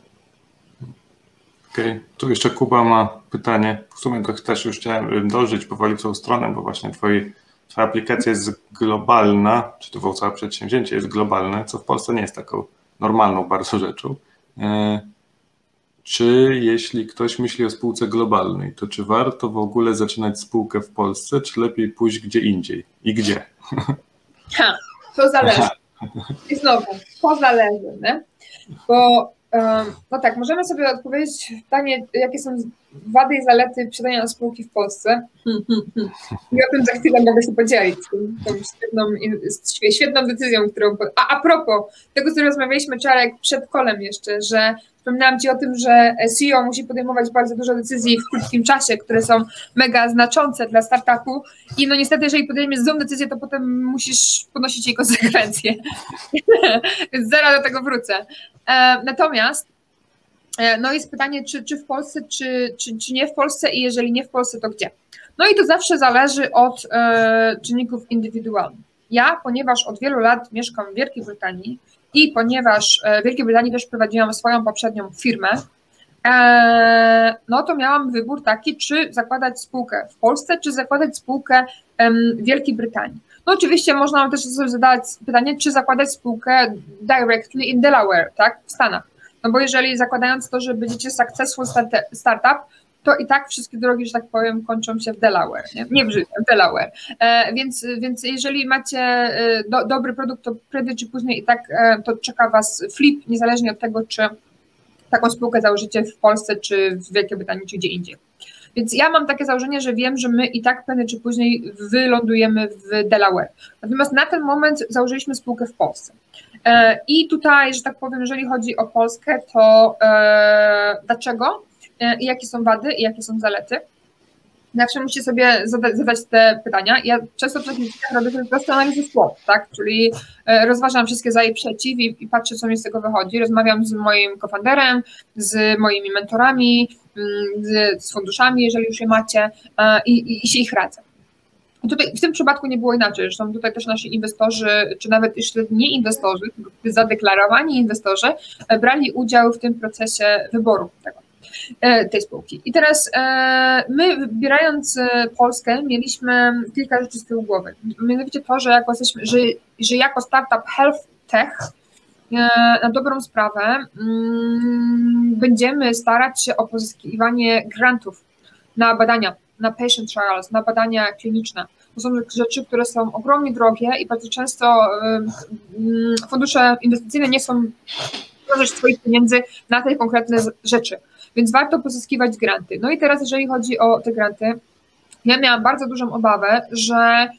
Okej, okay. Tu jeszcze Kuba ma pytanie. W sumie to też już chciałem dążyć powoli w tą stronę, bo właśnie twoi, twoja aplikacja jest globalna, czy to całe przedsięwzięcie jest globalne, co w Polsce nie jest taką normalną bardzo rzeczą. E, czy jeśli ktoś myśli o spółce globalnej, to czy warto w ogóle zaczynać spółkę w Polsce, czy lepiej pójść gdzie indziej i gdzie? Ha, to zależy. I znowu, to zależy, nie? Bo no tak, możemy sobie odpowiedzieć na pytanie, jakie są wady i zalety posiadania spółki w Polsce. I o tym za chwilę mogę się podzielić tą świetną, świetną decyzją, którą... A, a propos tego, co rozmawialiśmy, Czarek, przed kolem jeszcze, że wspominałam Ci o tym, że C E O musi podejmować bardzo dużo decyzji w krótkim czasie, które są mega znaczące dla startupu i no niestety, jeżeli podejmiesz złą decyzję, to potem musisz ponosić jej konsekwencje. Więc zaraz do tego wrócę. Natomiast no jest pytanie, czy, czy w Polsce, czy, czy, czy nie w Polsce i jeżeli nie w Polsce, to gdzie? No i to zawsze zależy od e, czynników indywidualnych. Ja, ponieważ od wielu lat mieszkam w Wielkiej Brytanii i ponieważ w Wielkiej Brytanii też prowadziłam swoją poprzednią firmę, e, no to miałam wybór taki, czy zakładać spółkę w Polsce, czy zakładać spółkę em, w Wielkiej Brytanii. No oczywiście można też sobie zadać pytanie, czy zakładać spółkę directly in Delaware, tak, w Stanach. No bo jeżeli zakładając to, że będziecie successful startup, to i tak wszystkie drogi, że tak powiem, kończą się w Delaware, nie, nie w życiu, w Delaware. E, więc, więc jeżeli macie do, dobry produkt, to prędzej czy później i tak e, to czeka Was flip, niezależnie od tego, czy taką spółkę założycie w Polsce, czy w Wielkiej Brytanii, czy gdzie indziej. Więc ja mam takie założenie, że wiem, że my i tak prędzej czy później wylądujemy w Delaware. Natomiast na ten moment założyliśmy spółkę w Polsce. I tutaj, że tak powiem, jeżeli chodzi o Polskę, to e, dlaczego i jakie są wady i jakie są zalety? Zawsze musicie sobie zadać, zadać te pytania. Ja często w takich pytaniach robię po prostu analizę SWOT, tak? Czyli rozważam wszystkie za i przeciw i, i patrzę, co mi z tego wychodzi. Rozmawiam z moim cofounderem, z moimi mentorami, z, z funduszami, jeżeli już je macie i, i, i się ich radzę. I tutaj w tym przypadku nie było inaczej, zresztą tutaj też nasi inwestorzy, czy nawet jeszcze nie inwestorzy, tylko zadeklarowani inwestorzy brali udział w tym procesie wyboru tego, tej spółki. I teraz my, wybierając Polskę, mieliśmy kilka rzeczy z tyłu głowy. Mianowicie to, że jako, jesteśmy, że, że jako startup health tech na dobrą sprawę będziemy starać się o pozyskiwanie grantów na badania, na patient trials, na badania kliniczne. To są rzeczy, które są ogromnie drogie i bardzo często fundusze inwestycyjne nie chcą włożyć swoich pieniędzy na te konkretne rzeczy, więc warto pozyskiwać granty. No i teraz, jeżeli chodzi o te granty, ja miałam bardzo dużą obawę, że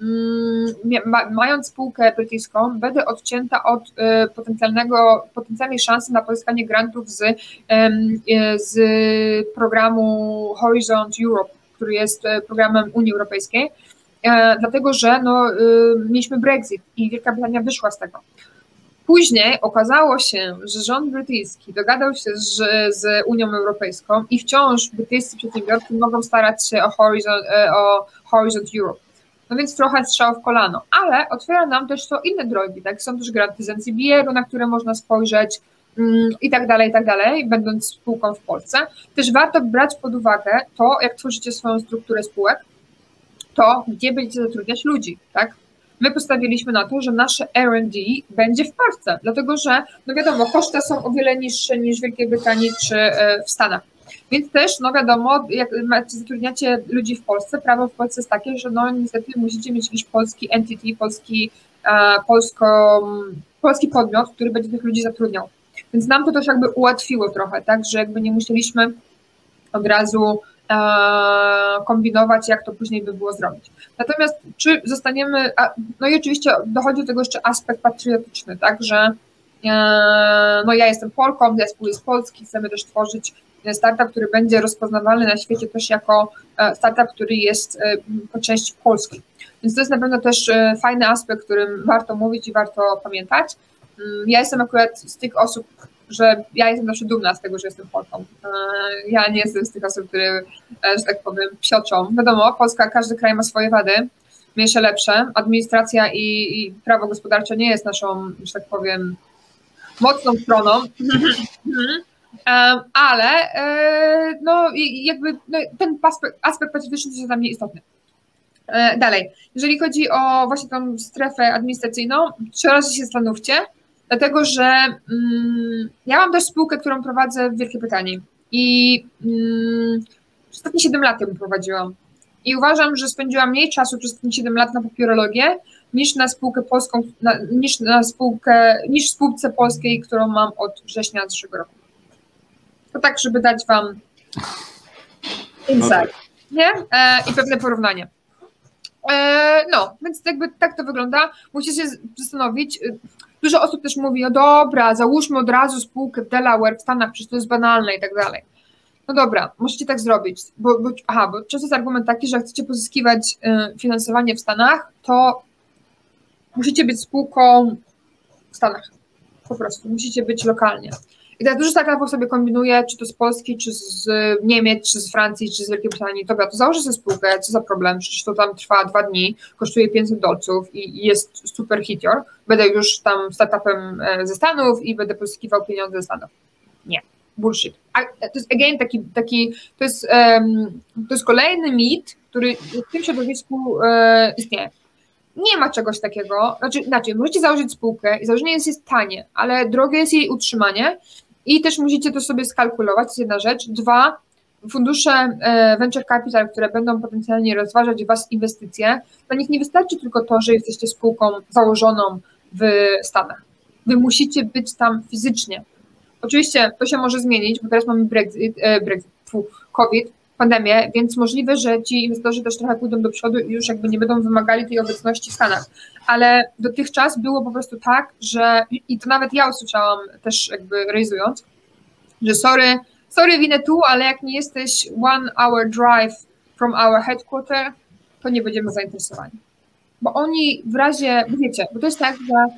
mając spółkę brytyjską, będę odcięta od potencjalnego, potencjalnej szansy na pozyskanie grantów z, z programu Horizon Europe, który jest programem Unii Europejskiej, dlatego że no, mieliśmy Brexit i Wielka Brytania wyszła z tego. Później okazało się, że rząd brytyjski dogadał się z, z Unią Europejską i wciąż brytyjscy przedsiębiorcy mogą starać się o Horizon, o Horizon Europe. No więc trochę strzał w kolano, ale otwiera nam też to inne drogi, tak? Są też granty z N C B A, na które można spojrzeć mm, i tak dalej, i tak dalej, będąc spółką w Polsce. Też warto brać pod uwagę to, jak tworzycie swoją strukturę spółek, to gdzie będziecie zatrudniać ludzi, tak? My postawiliśmy na to, że nasze R and D będzie w Polsce, dlatego że, no wiadomo, koszty są o wiele niższe niż w Wielkiej Brytanii czy w Stanach. Więc też, no wiadomo, jak zatrudniacie ludzi w Polsce, prawo w Polsce jest takie, że no niestety musicie mieć jakiś polski entity, polski, e, polsko, polski podmiot, który będzie tych ludzi zatrudniał. Więc nam to też jakby ułatwiło trochę, tak, że jakby nie musieliśmy od razu e, kombinować, jak to później by było zrobić. Natomiast czy zostaniemy, a, no i oczywiście dochodzi do tego jeszcze aspekt patriotyczny, tak, że e, no ja jestem Polką, zespół jest polski, chcemy też tworzyć startup, który będzie rozpoznawalny na świecie też jako startup, który jest po części polski. Więc to jest na pewno też fajny aspekt, o którym warto mówić i warto pamiętać. Ja jestem akurat z tych osób, że ja jestem zawsze dumna z tego, że jestem Polką. Ja nie jestem z tych osób, które, że tak powiem, psioczą. Wiadomo, Polska, każdy kraj ma swoje wady, mniejsze, lepsze. Administracja i, i prawo gospodarcze nie jest naszą, że tak powiem, mocną stroną, ale no, jakby no, ten aspekt, aspekt patriotyczny jest dla mnie istotny. Dalej, jeżeli chodzi o właśnie tą strefę administracyjną, trzy razy się zastanówcie, dlatego że mm, ja mam też spółkę, którą prowadzę w Wielkiej Brytanii i mm, ostatnie siedem lat ją prowadziłam i uważam, że spędziłam mniej czasu przez te siedem lat na papierologię niż na spółkę polską, na, niż na spółkę, niż w spółce polskiej, którą mam od września zeszłego roku. To tak, żeby dać wam insight, nie? E, i pewne porównanie. E, no, więc jakby tak to wygląda. Musicie się zastanowić. Dużo osób też mówi, no dobra, załóżmy od razu spółkę w Delaware, w Stanach, przecież to jest banalne i tak dalej. No dobra, możecie tak zrobić, bo, bo, aha, bo często jest argument taki, że jak chcecie pozyskiwać y, finansowanie w Stanach, to musicie być spółką w Stanach, po prostu, musicie być lokalnie. I tak dużo startupów sobie kombinuje, czy to z Polski, czy z Niemiec, czy z Francji, czy z Wielkiej Brytanii. Dobra, to założę sobie spółkę, co za problem, przecież to tam trwa dwa dni, kosztuje pięćset dolców i jest super hitior. Będę już tam startupem ze Stanów i będę pozyskiwał pieniądze ze Stanów. Nie, bullshit. A to jest again taki, taki to, jest, um, to jest kolejny mit, który w tym środowisku um, istnieje. Nie ma czegoś takiego, znaczy inaczej, możecie założyć spółkę i założenie jest, jest tanie, ale drogie jest jej utrzymanie i też musicie to sobie skalkulować, to jest jedna rzecz. Dwa, fundusze venture capital, które będą potencjalnie rozważać w was inwestycje, dla nich nie wystarczy tylko to, że jesteście spółką założoną w Stanach. Wy musicie być tam fizycznie. Oczywiście to się może zmienić, bo teraz mamy Brexit, Brexit COVID, pandemię, więc możliwe, że ci inwestorzy też trochę pójdą do przodu i już jakby nie będą wymagali tej obecności w Stanach. Ale dotychczas było po prostu tak, że i to nawet ja usłyszałam też jakby realizując, że sorry, sorry winę tu, ale jak nie jesteś one hour drive from our headquarter, to nie będziemy zainteresowani. Bo oni w razie, wiecie, bo to jest tak, że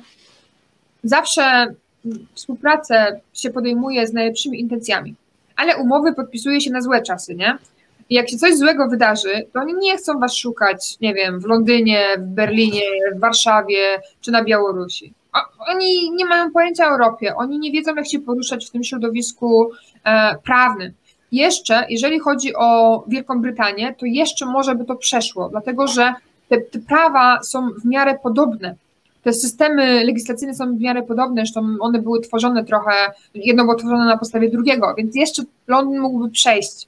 zawsze współpracę się podejmuje z najlepszymi intencjami, ale umowy podpisuje się na złe czasy, nie? I jak się coś złego wydarzy, to oni nie chcą was szukać, nie wiem, w Londynie, w Berlinie, w Warszawie czy na Białorusi. Oni nie mają pojęcia o Europie, oni nie wiedzą, jak się poruszać w tym środowisku e, prawnym. Jeszcze, jeżeli chodzi o Wielką Brytanię, to jeszcze może by to przeszło, dlatego że te, te prawa są w miarę podobne. Te systemy legislacyjne są w miarę podobne, zresztą one były tworzone trochę, jedno było tworzone na podstawie drugiego, więc jeszcze Londyn mógłby przejść.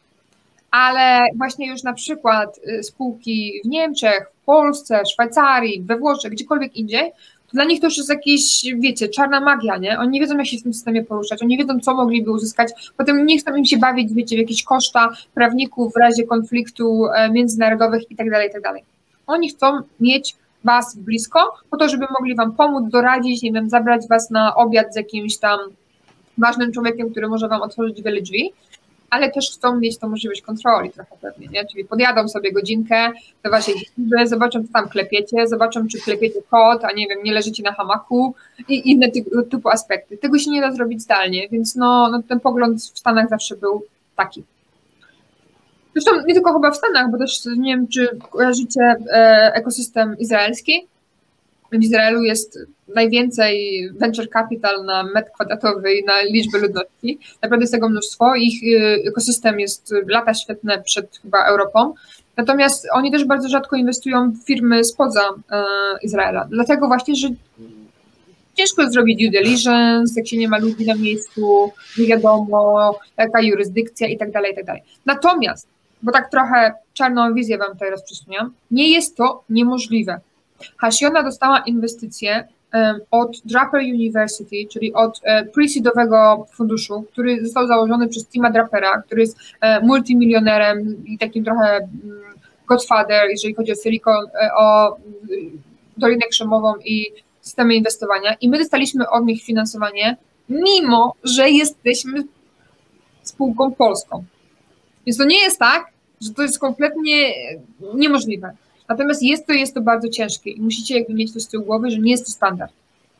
Ale właśnie już na przykład spółki w Niemczech, w Polsce, Szwajcarii, we Włoszech, gdziekolwiek indziej, to dla nich to już jest jakieś, wiecie, czarna magia, nie? Oni nie wiedzą, jak się w tym systemie poruszać, oni nie wiedzą, co mogliby uzyskać, potem nie chcą im się bawić, wiecie, w jakieś koszta prawników w razie konfliktu międzynarodowych i tak dalej, i tak dalej. Oni chcą mieć was blisko, po to, żeby mogli wam pomóc, doradzić, nie wiem, zabrać was na obiad z jakimś tam ważnym człowiekiem, który może wam otworzyć wiele drzwi, ale też chcą mieć tą możliwość kontroli trochę pewnie, nie? Czyli podjadą sobie godzinkę do waszej izby, zobaczą, co tam klepiecie, zobaczą, czy klepiecie kod, a nie wiem, nie leżycie na hamaku i inne typu, typu aspekty. Tego się nie da zrobić zdalnie, więc no, no ten pogląd w Stanach zawsze był taki. Zresztą nie tylko chyba w Stanach, bo też nie wiem, czy kojarzycie e, ekosystem izraelski. W Izraelu jest najwięcej venture capital na metr kwadratowy i na liczbę ludności. Naprawdę jest tego mnóstwo. Ich ekosystem jest lata świetne przed chyba Europą. Natomiast oni też bardzo rzadko inwestują w firmy spoza e, Izraela. Dlatego właśnie, że ciężko jest zrobić due diligence, jak się nie ma ludzi na miejscu, nie wiadomo, jaka jurysdykcja i tak dalej, i tak dalej. Natomiast, bo tak trochę czarną wizję wam tutaj rozprzestrzeniam, nie jest to niemożliwe. Hasiona dostała inwestycję um, od Draper University, czyli od e, pre-seedowego funduszu, który został założony przez Tima Drapera, który jest e, multimilionerem i takim trochę um, godfather, jeżeli chodzi o Silicon, e, o Dolinę Krzemową i systemy inwestowania. I my dostaliśmy od nich finansowanie, mimo że jesteśmy spółką polską. Więc to nie jest tak, że to jest kompletnie niemożliwe. Natomiast jest to, jest to bardzo ciężkie i musicie jakby mieć to z tyłu głowy, że nie jest to standard.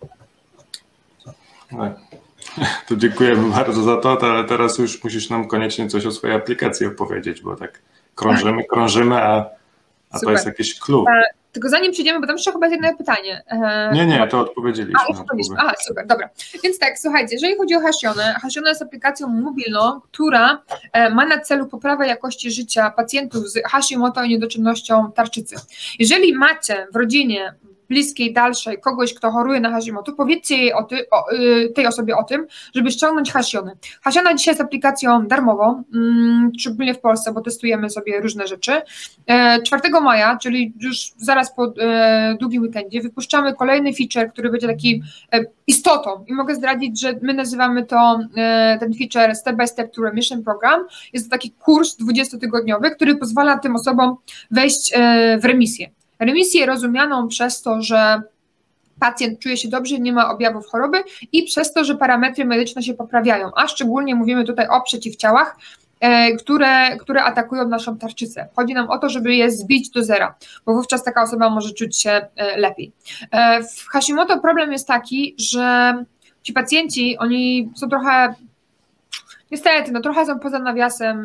Tak. To dziękujemy bardzo za to, ale teraz już musisz nam koniecznie coś o swojej aplikacji opowiedzieć, bo tak krążymy, krążymy, a, a to jest jakiś clue. tylko zanim przejdziemy, bo tam jeszcze chyba jest jedno pytanie. Nie, nie, to odpowiedzieliśmy. A, odpowiedzieliśmy. Aha, super, dobra. Więc tak, słuchajcie, jeżeli chodzi o Hashionę, Hashjona jest aplikacją mobilną, która ma na celu poprawę jakości życia pacjentów z Hashimoto i niedoczynnością tarczycy. Jeżeli macie w rodzinie bliskiej, dalszej, kogoś, kto choruje na Hashimoto, powiedzcie jej o ty, o, tej osobie o tym, żeby ściągnąć Hashionę. Hashiona dzisiaj jest aplikacją darmową, mm, szczególnie w Polsce, bo testujemy sobie różne rzeczy. E, czwartego maja, czyli już zaraz po e, długim weekendzie, wypuszczamy kolejny feature, który będzie takim e, istotą i mogę zdradzić, że my nazywamy to, e, ten feature Step by Step to Remission Program. Jest to taki kurs dwudziestotygodniowy, który pozwala tym osobom wejść e, w remisję. Remisję rozumianą przez to, że pacjent czuje się dobrze, nie ma objawów choroby i przez to, że parametry medyczne się poprawiają, a szczególnie mówimy tutaj o przeciwciałach, e, które, które atakują naszą tarczycę. Chodzi nam o to, żeby je zbić do zera, bo wówczas taka osoba może czuć się e, lepiej. E, w Hashimoto problem jest taki, że ci pacjenci, oni są trochę, niestety, no trochę są poza nawiasem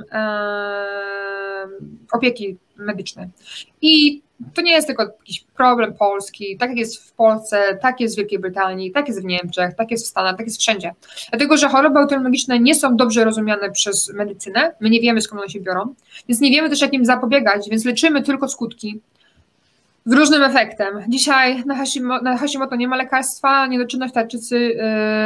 e, opieki medycznej. I to nie jest tylko jakiś problem polski, tak jest w Polsce, tak jest w Wielkiej Brytanii, tak jest w Niemczech, tak jest w Stanach, tak jest wszędzie. Dlatego, że choroby autoimmunologiczne nie są dobrze rozumiane przez medycynę, my nie wiemy, skąd one się biorą, więc nie wiemy też, jak im zapobiegać, więc leczymy tylko skutki z różnym efektem. Dzisiaj na Hashimoto, na Hashimoto nie ma lekarstwa, niedoczynność tarczycy yy,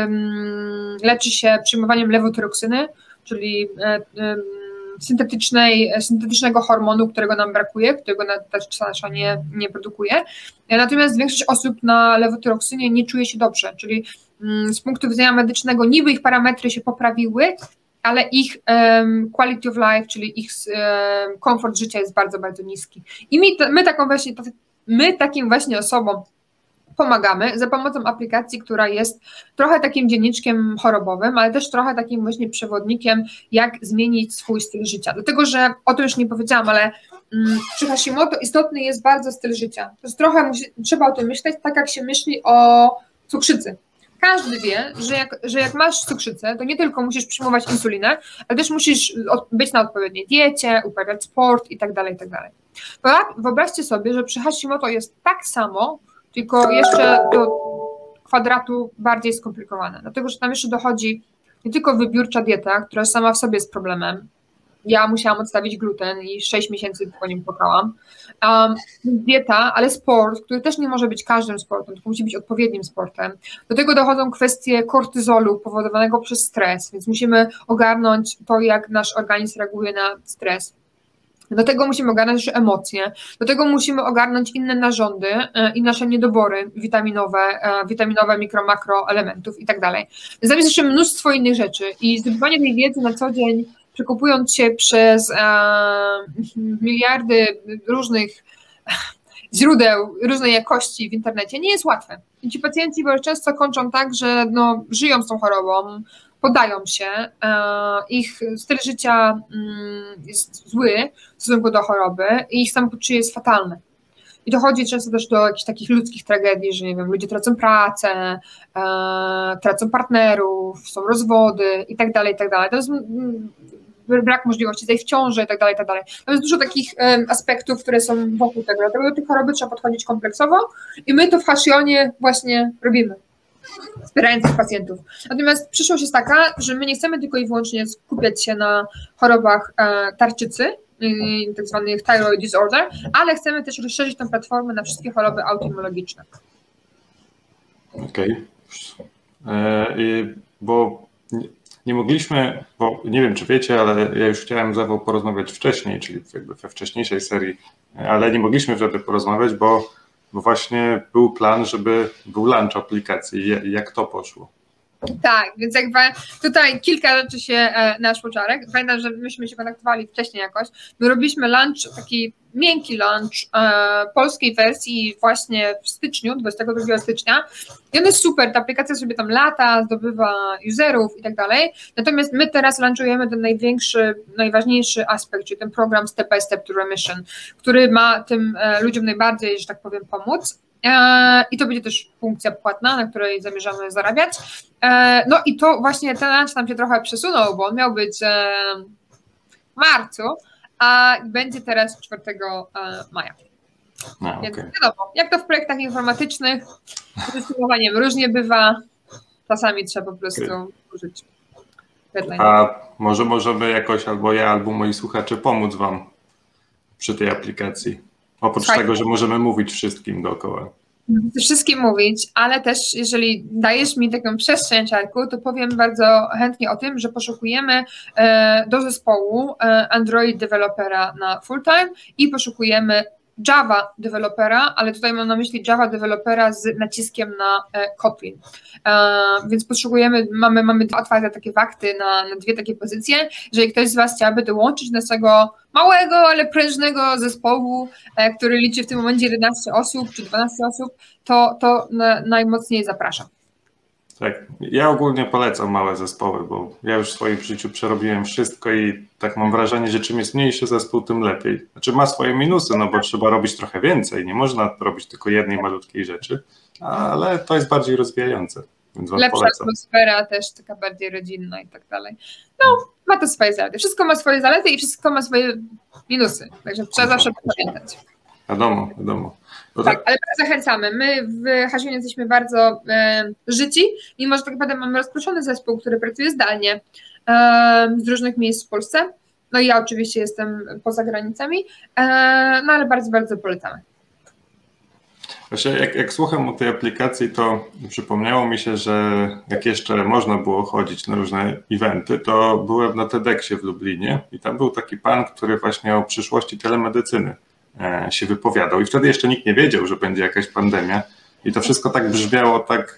leczy się przyjmowaniem lewotyroksyny, czyli yy, syntetycznej, syntetycznego hormonu, którego nam brakuje, którego tarczyca nasza nie, nie produkuje. Natomiast większość osób na lewotyroksynie nie czuje się dobrze, czyli z punktu widzenia medycznego niby ich parametry się poprawiły, ale ich um, quality of life, czyli ich um, komfort życia jest bardzo, bardzo niski. I my, my, taką właśnie, my takim właśnie osobom pomagamy za pomocą aplikacji, która jest trochę takim dzienniczkiem chorobowym, ale też trochę takim właśnie przewodnikiem, jak zmienić swój styl życia. Dlatego, że o tym już nie powiedziałam, ale mm, przy Hashimoto istotny jest bardzo styl życia. To jest trochę musi, trzeba o tym myśleć, tak jak się myśli o cukrzycy. Każdy wie, że jak, że jak masz cukrzycę, to nie tylko musisz przyjmować insulinę, ale też musisz być na odpowiedniej diecie, uprawiać sport i tak dalej, i tak dalej. Wyobraźcie sobie, że przy Hashimoto jest tak samo, tylko jeszcze do kwadratu bardziej skomplikowane, dlatego że tam jeszcze dochodzi nie tylko wybiórcza dieta, która sama w sobie jest problemem. Ja musiałam odstawić gluten i sześć miesięcy po nim płakałam. Um, dieta, ale sport, który też nie może być każdym sportem, tylko musi być odpowiednim sportem. Do tego dochodzą kwestie kortyzolu powodowanego przez stres, więc musimy ogarnąć to, jak nasz organizm reaguje na stres. Do tego musimy ogarnąć jeszcze emocje, do tego musimy ogarnąć inne narządy i nasze niedobory witaminowe, witaminowe mikro, makro elementów i tak dalej. Tam jest jeszcze mnóstwo innych rzeczy i zdobywanie tej wiedzy na co dzień, przekupując się przez e, miliardy różnych źródeł różnej jakości w internecie, nie jest łatwe. I ci pacjenci bardzo często kończą tak, że no, żyją z tą chorobą, poddają się, ich styl życia jest zły w stosunku do choroby i ich samopoczucie jest fatalne. I dochodzi często też do jakichś takich ludzkich tragedii, że nie wiem, ludzie tracą pracę, tracą partnerów, są rozwody i tak dalej, i tak dalej. To jest brak możliwości zajść w ciąży i tak dalej, i tak dalej. To jest dużo takich aspektów, które są wokół tego. Dlatego do tej choroby trzeba podchodzić kompleksowo i my to w Hashionie właśnie robimy, wspierając tych pacjentów. Natomiast przyszłość jest taka, że my nie chcemy tylko i wyłącznie skupiać się na chorobach e, tarczycy, y, tak zwanych thyroid disorder, ale chcemy też rozszerzyć tę platformę na wszystkie choroby autoimmunologiczne. Okej. Okay. Bo nie, nie mogliśmy, bo nie wiem, czy wiecie, ale ja już chciałem z Ewą porozmawiać wcześniej, czyli jakby we wcześniejszej serii, ale nie mogliśmy wtedy porozmawiać, bo Bo właśnie był plan, żeby był launch aplikacji. Jak to poszło? Tak, więc jakby tutaj kilka rzeczy się e, naszło, Czarek. Pamiętam, że myśmy się kontaktowali wcześniej jakoś. My robiliśmy launch, taki miękki launch e, polskiej wersji właśnie w styczniu, dwudziestego drugiego stycznia. I on jest super, ta aplikacja sobie tam lata, zdobywa userów i tak dalej. Natomiast my teraz launchujemy ten największy, najważniejszy aspekt, czyli ten program Step by Step to Remission, który ma tym e, ludziom najbardziej, że tak powiem, pomóc. I to będzie też funkcja płatna, na której zamierzamy zarabiać. No i to właśnie ten launch nam się trochę przesunął, bo on miał być w marcu, a będzie teraz czwartego maja. No, Więc okay. wiadomo, jak to w projektach informatycznych, z testowaniem różnie bywa, czasami trzeba po prostu okay. użyć deadline. A może możemy jakoś, albo ja, albo moi słuchacze pomóc wam przy tej aplikacji? Oprócz Fajne. tego, że możemy mówić wszystkim dookoła. Wszystkim mówić, ale też jeżeli dajesz mi taką przestrzeń, Czarku, to powiem bardzo chętnie o tym, że poszukujemy e, do zespołu e, Android dewelopera na full time i poszukujemy Java dewelopera, ale tutaj mam na myśli Java dewelopera z naciskiem na e, Kotlin. E, więc potrzebujemy, mamy, mamy dwa otwarte takie wakty na, na dwie takie pozycje. Jeżeli ktoś z Was chciałby dołączyć do naszego małego, ale prężnego zespołu, e, który liczy w tym momencie jedenaście osób czy dwanaście osób, to, to na, najmocniej zapraszam. Tak, ja ogólnie polecam małe zespoły, bo ja już w swoim życiu przerobiłem wszystko i tak mam wrażenie, że czym jest mniejszy zespół, tym lepiej. Znaczy ma swoje minusy, no bo trzeba robić trochę więcej, nie można robić tylko jednej malutkiej rzeczy, ale to jest bardziej rozwijające, więc wam Lepsza polecam. atmosfera też, taka bardziej rodzinna i tak dalej. No, ma to swoje zalety. Wszystko ma swoje zalety i wszystko ma swoje minusy, także trzeba no, zawsze pamiętać. Wiadomo, wiadomo. No tak, tak, ale zachęcamy. My w Hasiu jesteśmy bardzo e, życi, mimo że tak naprawdę mamy rozproszony zespół, który pracuje zdalnie e, z różnych miejsc w Polsce. No i ja oczywiście jestem poza granicami, e, no ale bardzo, bardzo polecamy. Właśnie jak, jak słucham o tej aplikacji, to przypomniało mi się, że jak jeszcze można było chodzić na różne eventy, to byłem na TEDxie w Lublinie i tam był taki pan, który właśnie o przyszłości telemedycyny się wypowiadał i wtedy jeszcze nikt nie wiedział, że będzie jakaś pandemia i to wszystko tak brzmiało tak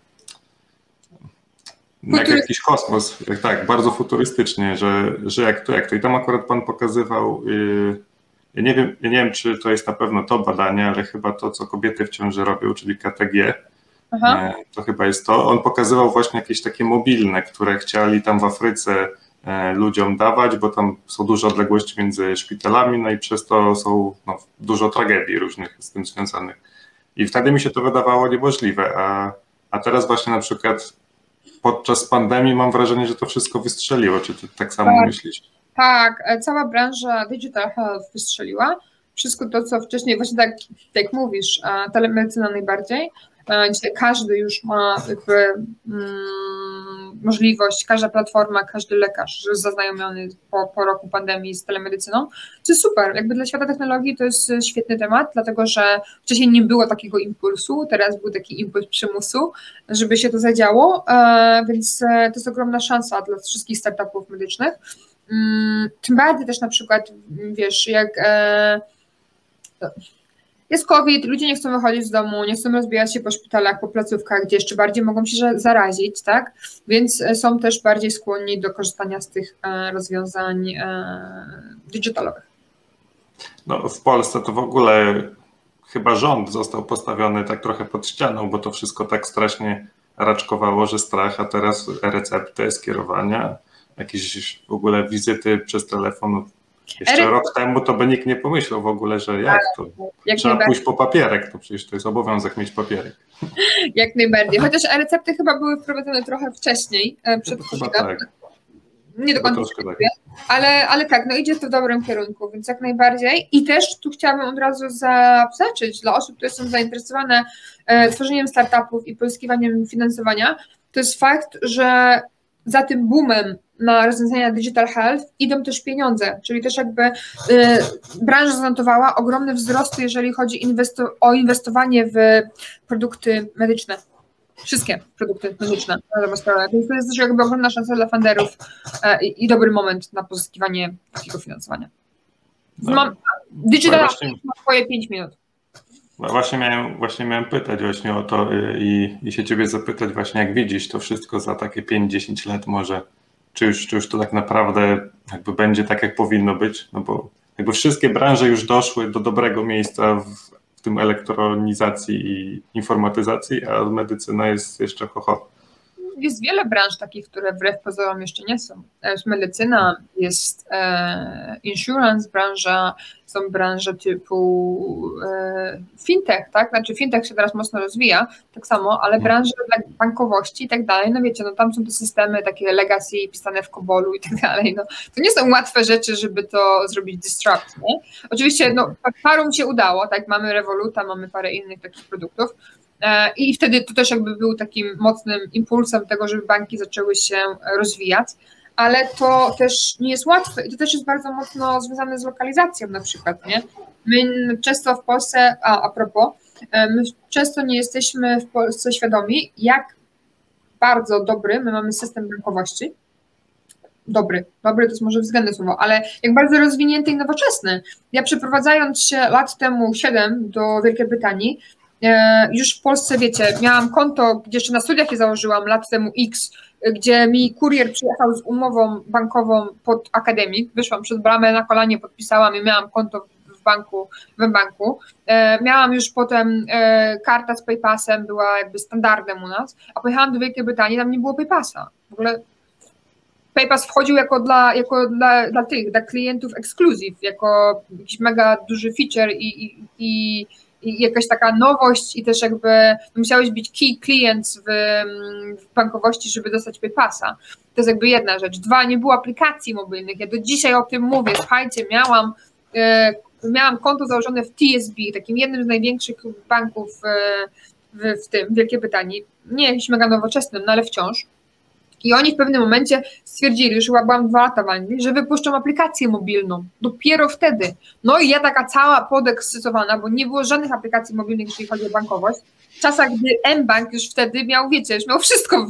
jak jakiś kosmos, tak, bardzo futurystycznie, że, że jak to, jak to i tam akurat pan pokazywał, ja nie wiem, ja nie wiem, czy to jest na pewno to badanie, ale chyba to, co kobiety w ciąży robią, czyli K T G, Aha. to chyba jest to, on pokazywał właśnie jakieś takie mobilne, które chcieli tam w Afryce ludziom dawać, bo tam są duże odległości między szpitalami, no i przez to są no, dużo tragedii różnych z tym związanych. I wtedy mi się to wydawało niemożliwe, a, a teraz właśnie na przykład podczas pandemii mam wrażenie, że to wszystko wystrzeliło. Czy ty tak samo tak, myślisz? Tak, cała branża digital health wystrzeliła. Wszystko to, co wcześniej, właśnie tak jak mówisz, telemedycyna najbardziej. Dzisiaj każdy już ma jakby, mm, możliwość, każda platforma, każdy lekarz zaznajomiony po, po roku pandemii z telemedycyną, co jest super. Jakby dla świata technologii to jest świetny temat, dlatego że wcześniej nie było takiego impulsu, teraz był taki impuls przymusu, żeby się to zadziało, e, więc to jest ogromna szansa dla wszystkich startupów medycznych. Mm, tym bardziej też na przykład, wiesz, jak... E, Jest COVID, ludzie nie chcą wychodzić z domu, nie chcą rozbijać się po szpitalach, po placówkach, gdzie jeszcze bardziej mogą się zarazić, tak? Więc są też bardziej skłonni do korzystania z tych rozwiązań digitalowych. No, w Polsce to w ogóle chyba rząd został postawiony tak trochę pod ścianą, bo to wszystko tak strasznie raczkowało, że strach, a teraz recepty, skierowania, jakieś w ogóle wizyty przez telefon. Jeszcze Ery... rok temu to by nikt nie pomyślał w ogóle, że jak to? Jak trzeba pójść po papierek, to przecież to jest obowiązek mieć papierek. Jak najbardziej, chociaż recepty chyba były wprowadzone trochę wcześniej, przed COVID-em. Tak. Nie do końca, tak. ale, ale tak, no idzie to w dobrym kierunku, więc jak najbardziej. I też tu chciałabym od razu zaznaczyć dla osób, które są zainteresowane e, tworzeniem startupów i pozyskiwaniem finansowania, to jest fakt, że za tym boomem na rozwiązania digital health idą też pieniądze, czyli też jakby y, branża zanotowała ogromne wzrosty, jeżeli chodzi inwesto- o inwestowanie w produkty medyczne. Wszystkie produkty medyczne. Więc to jest też jakby ogromna szansa dla funderów e, i, i dobry moment na pozyskiwanie takiego finansowania. No, Mam, digital health ma swoje pięć minut. Właśnie miałem, właśnie miałem pytać właśnie o to i, i się ciebie zapytać właśnie, jak widzisz to wszystko za takie pięć dziesięć lat może, czy już, czy już to tak naprawdę jakby będzie tak, jak powinno być, no bo jakby wszystkie branże już doszły do dobrego miejsca w, w tym elektronizacji i informatyzacji, a medycyna jest jeszcze ho, ho. jest wiele branż takich, które wbrew pozorom jeszcze nie są. Jest medycyna, jest e, insurance branża, są branże typu e, fintech, tak? Znaczy fintech się teraz mocno rozwija, tak samo, ale branże dla bankowości i tak dalej, no wiecie, no tam są te systemy takie legacy pisane w Kobolu i tak dalej, no to nie są łatwe rzeczy, żeby to zrobić disrupt, nie? Oczywiście, no parom się udało, tak? Mamy Revoluta, mamy parę innych takich produktów, i wtedy to też jakby był takim mocnym impulsem tego, żeby banki zaczęły się rozwijać, ale to też nie jest łatwe i to też jest bardzo mocno związane z lokalizacją na przykład, nie? My często w Polsce, a, a propos, my często nie jesteśmy w Polsce świadomi, jak bardzo dobry my mamy system bankowości. Dobry, dobry to jest może względne słowo, ale jak bardzo rozwinięty i nowoczesny. Ja przeprowadzając się lat temu siedem do Wielkiej Brytanii, już w Polsce, wiecie, miałam konto, gdzie jeszcze na studiach je założyłam lat temu X, gdzie mi kurier przyjechał z umową bankową pod akademik, wyszłam przez bramę na kolanie, podpisałam i miałam konto w banku, w banku. Miałam już potem karta z PayPasem, była jakby standardem u nas, a pojechałam do Wielkiej Brytanii, tam nie było PayPasa. W ogóle PayPass wchodził jako dla, jako dla, dla tych, dla klientów exclusive, jako jakiś mega duży feature i, i, i i jakaś taka nowość i też jakby musiałeś być key client w, w bankowości, żeby dostać PayPassa. To jest jakby jedna rzecz. Dwa, nie było aplikacji mobilnych. Ja do dzisiaj o tym mówię. Słuchajcie, miałam, e, miałam konto założone w T S B, takim jednym z największych banków w, w tym, w Wielkiej Brytanii. Nie jakimś mega nowoczesnym, no ale wciąż. I oni w pewnym momencie stwierdzili, już chyba byłam dwa lata w Anglii, że wypuszczą aplikację mobilną. Dopiero wtedy. No i ja taka cała podekscytowana, bo nie było żadnych aplikacji mobilnych, jeśli chodzi o bankowość. W czasach, gdy mBank już wtedy miał, wiecie, już miał wszystko w,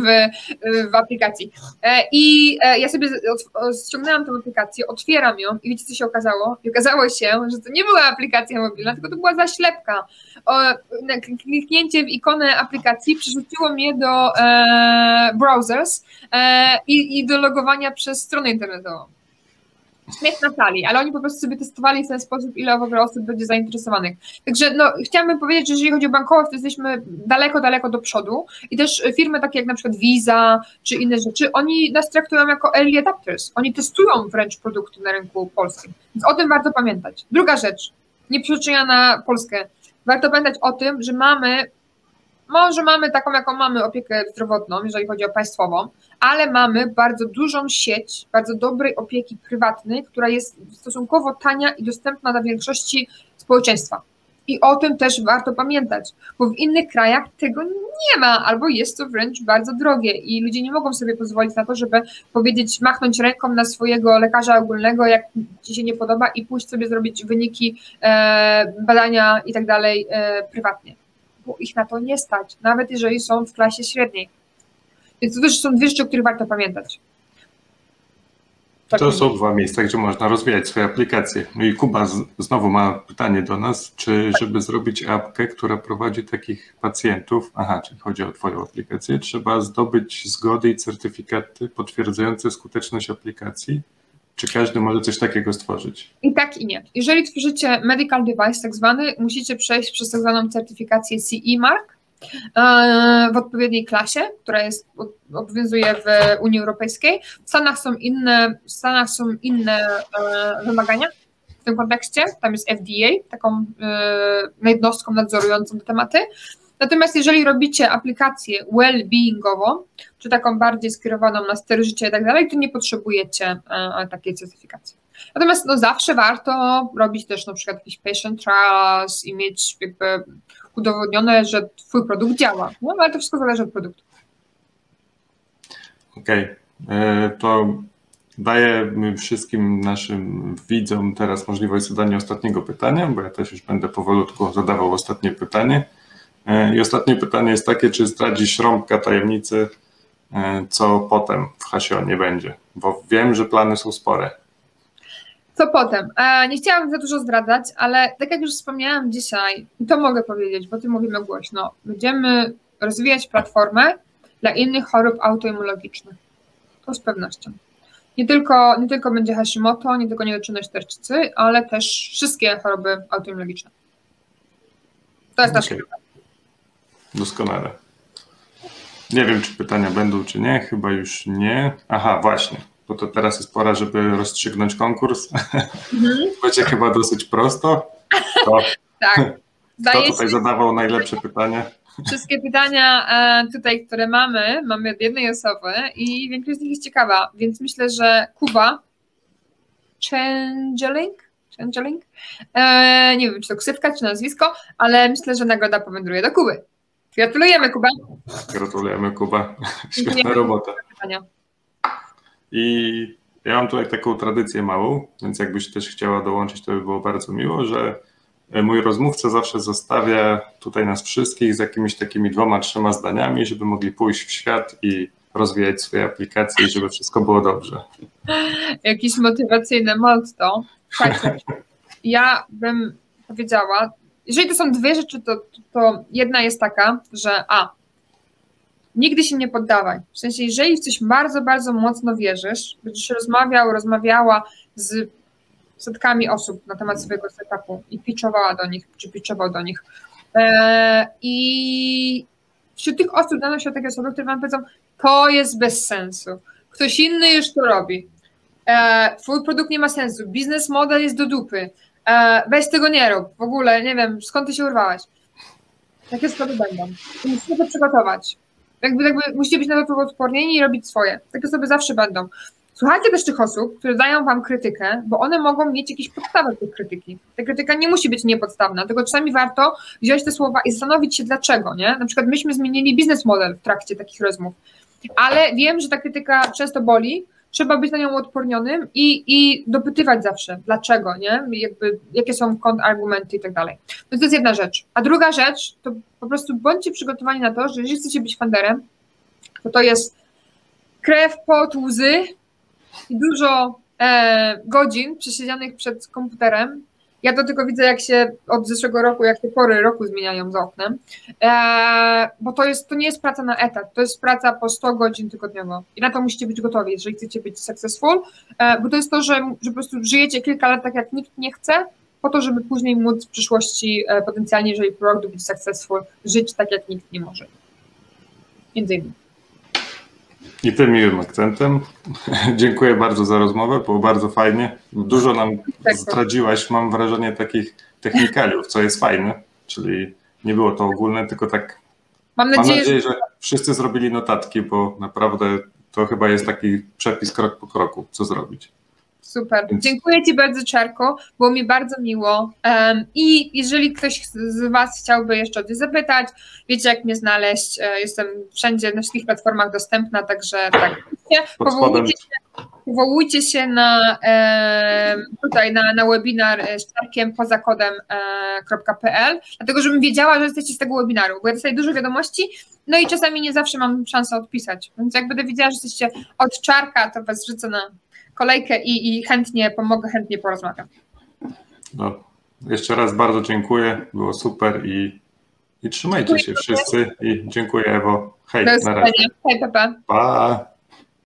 w, w aplikacji. I ja sobie ściągnęłam tę aplikację, otwieram ją i wiecie, co się okazało? I okazało się, że to nie była aplikacja mobilna, tylko to była zaślepka. O, kliknięcie w ikonę aplikacji przerzuciło mnie do e, browsers e, i, i do logowania przez stronę internetową. Śmiech na sali, ale oni po prostu sobie testowali w ten sposób, ile w ogóle osób będzie zainteresowanych. Także no, chciałabym powiedzieć, że jeżeli chodzi o bankowość, to jesteśmy daleko, daleko do przodu i też firmy takie jak na przykład Visa czy inne rzeczy, oni nas traktują jako early adopters. Oni testują wręcz produkty na rynku polskim. Więc o tym warto pamiętać. Druga rzecz, nie przyczynna na Polskę. Warto pamiętać o tym, że mamy, może mamy taką, jaką mamy opiekę zdrowotną, jeżeli chodzi o państwową, ale mamy bardzo dużą sieć, bardzo dobrej opieki prywatnej, która jest stosunkowo tania i dostępna dla większości społeczeństwa. I o tym też warto pamiętać, bo w innych krajach tego nie ma, albo jest to wręcz bardzo drogie i ludzie nie mogą sobie pozwolić na to, żeby powiedzieć, machnąć ręką na swojego lekarza ogólnego, jak ci się nie podoba i pójść sobie zrobić wyniki e, badania i tak dalej e, prywatnie, bo ich na to nie stać, nawet jeżeli są w klasie średniej. Więc to też są dwie rzeczy, o których warto pamiętać. Tak. To są dwa miejsca, gdzie można rozwijać swoje aplikacje. No i Kuba z, znowu ma pytanie do nas, czy żeby zrobić apkę, która prowadzi takich pacjentów, aha, czyli chodzi o twoją aplikację, trzeba zdobyć zgody i certyfikaty potwierdzające skuteczność aplikacji? Czy każdy może coś takiego stworzyć? I tak i nie. Jeżeli tworzycie medical device tak zwany, musicie przejść przez tak zwaną certyfikację C E Mark w odpowiedniej klasie, która jest, obowiązuje w Unii Europejskiej. W Stanach są inne, w Stanach są inne wymagania w tym kontekście. Tam jest F D A, taką jednostką nadzorującą te tematy. Natomiast jeżeli robicie aplikację well-beingową, czy taką bardziej skierowaną na styl życia i tak dalej, to nie potrzebujecie takiej certyfikacji. Natomiast no, zawsze warto robić też na przykład jakiś patient trials i mieć jakby udowodnione, że twój produkt działa. No, ale to wszystko zależy od produktu. Okej, okay. To daję wszystkim naszym widzom teraz możliwość zadania ostatniego pytania, bo ja też już będę powolutku zadawał ostatnie pytanie. I ostatnie pytanie jest takie, czy zdradzisz rąbka tajemnicy, co potem w Hasionie będzie, bo wiem, że plany są spore. Co potem? Nie chciałabym za dużo zdradzać, ale tak jak już wspomniałam dzisiaj, to mogę powiedzieć, bo o tym mówimy głośno, będziemy rozwijać platformę dla innych chorób autoimmunologicznych. To z pewnością. Nie tylko, nie tylko będzie Hashimoto, nie tylko niedoczynność tarczycy, ale też wszystkie choroby autoimmunologiczne. To jest nasz okay. Doskonale. Nie wiem, czy pytania będą, czy nie. Chyba już nie. Aha, właśnie. Bo to teraz jest pora, żeby rozstrzygnąć konkurs. Mhm. Będzie chyba dosyć prosto. To, tak. Kto tutaj się zadawał najlepsze pytania? Wszystkie pytania tutaj, które mamy, mamy od jednej osoby i większość z nich jest ciekawa, więc myślę, że Kuba Changeling, Changeling? E, nie wiem, czy to ksywka, czy nazwisko, ale myślę, że nagroda powędruje do Kuby. Gratulujemy, Kuba. Gratulujemy, Kuba. Świetna robota. I ja mam tutaj taką tradycję małą, więc jakbyś też chciała dołączyć, to by było bardzo miło, że mój rozmówca zawsze zostawia tutaj nas wszystkich z jakimiś takimi dwoma, trzema zdaniami, żeby mogli pójść w świat i rozwijać swoje aplikacje i żeby wszystko było dobrze. Jakieś motywacyjne motto. Słuchajcie, ja bym powiedziała, jeżeli to są dwie rzeczy, to, to jedna jest taka, że a, nigdy się nie poddawaj. W sensie, jeżeli w coś bardzo, bardzo mocno wierzysz, będziesz rozmawiał, rozmawiała z setkami osób na temat swojego setupu i pitchowała do nich, czy pitchował do nich. Eee, I wśród tych osób znajdą się takie osoby, które wam powiedzą, to jest bez sensu. Ktoś inny już to robi. Eee, twój produkt nie ma sensu. Biznes model jest do dupy. Eee, weź tego nie rób. W ogóle, nie wiem, skąd ty się urwałaś. Takie sprawy będą. Musicie to przygotować. Jakby, jakby musicie być na to odpornieni i robić swoje. Takie osoby zawsze będą. Słuchajcie też tych osób, które dają wam krytykę, bo one mogą mieć jakieś podstawy tej krytyki. Ta krytyka nie musi być niepodstawna, tylko czasami warto wziąć te słowa i zastanowić się dlaczego, nie? Na przykład myśmy zmienili biznes model w trakcie takich rozmów, ale wiem, że ta krytyka często boli, trzeba być na nią odpornionym i, i dopytywać zawsze, dlaczego, nie? Jakby, jakie są kontrargumenty i tak dalej. Więc to jest jedna rzecz. A druga rzecz, to po prostu bądźcie przygotowani na to, że jeżeli chcecie być founderem, to to jest krew, pot, łzy, i dużo e, godzin przesiedzianych przed komputerem. Ja to tylko widzę, jak się od zeszłego roku, jak te pory roku zmieniają za oknem, e, bo to, jest, to nie jest praca na etat, to jest praca po sto godzin tygodniowo i na to musicie być gotowi, jeżeli chcecie być successful, e, bo to jest to, że, że po prostu żyjecie kilka lat tak, jak nikt nie chce, po to, żeby później móc w przyszłości e, potencjalnie, jeżeli produkt być successful, żyć tak, jak nikt nie może. Między innymi. I tym miłym akcentem. Dziękuję bardzo za rozmowę, było bardzo fajnie. Dużo nam zdradziłaś, mam wrażenie, takich technikaliów, co jest fajne, czyli nie było to ogólne, tylko tak mam nadzieję, mam nadzieję że wszyscy zrobili notatki, bo naprawdę to chyba jest taki przepis krok po kroku, co zrobić. Super. Dziękuję ci bardzo, Czarko. Było mi bardzo miło. Um, I jeżeli ktoś z was chciałby jeszcze o coś zapytać, wiecie, jak mnie znaleźć. Jestem wszędzie, na wszystkich platformach dostępna, także tak. Powołujcie się, powołujcie się na um, tutaj na, na webinar z Czarkiem poza kodem kropka p l, dlatego żebym wiedziała, że jesteście z tego webinaru, bo ja dostaję dużo wiadomości, no i czasami nie zawsze mam szansę odpisać. Więc jak będę wiedziała, że jesteście od Czarka, to was rzucę na kolejkę i, i chętnie pomogę, chętnie porozmawiam. No, jeszcze raz bardzo dziękuję, było super i, i trzymajcie dziękuję się wszyscy i dziękuję, Ewo. Hej, na razie. Hej, pa, pa. Pa.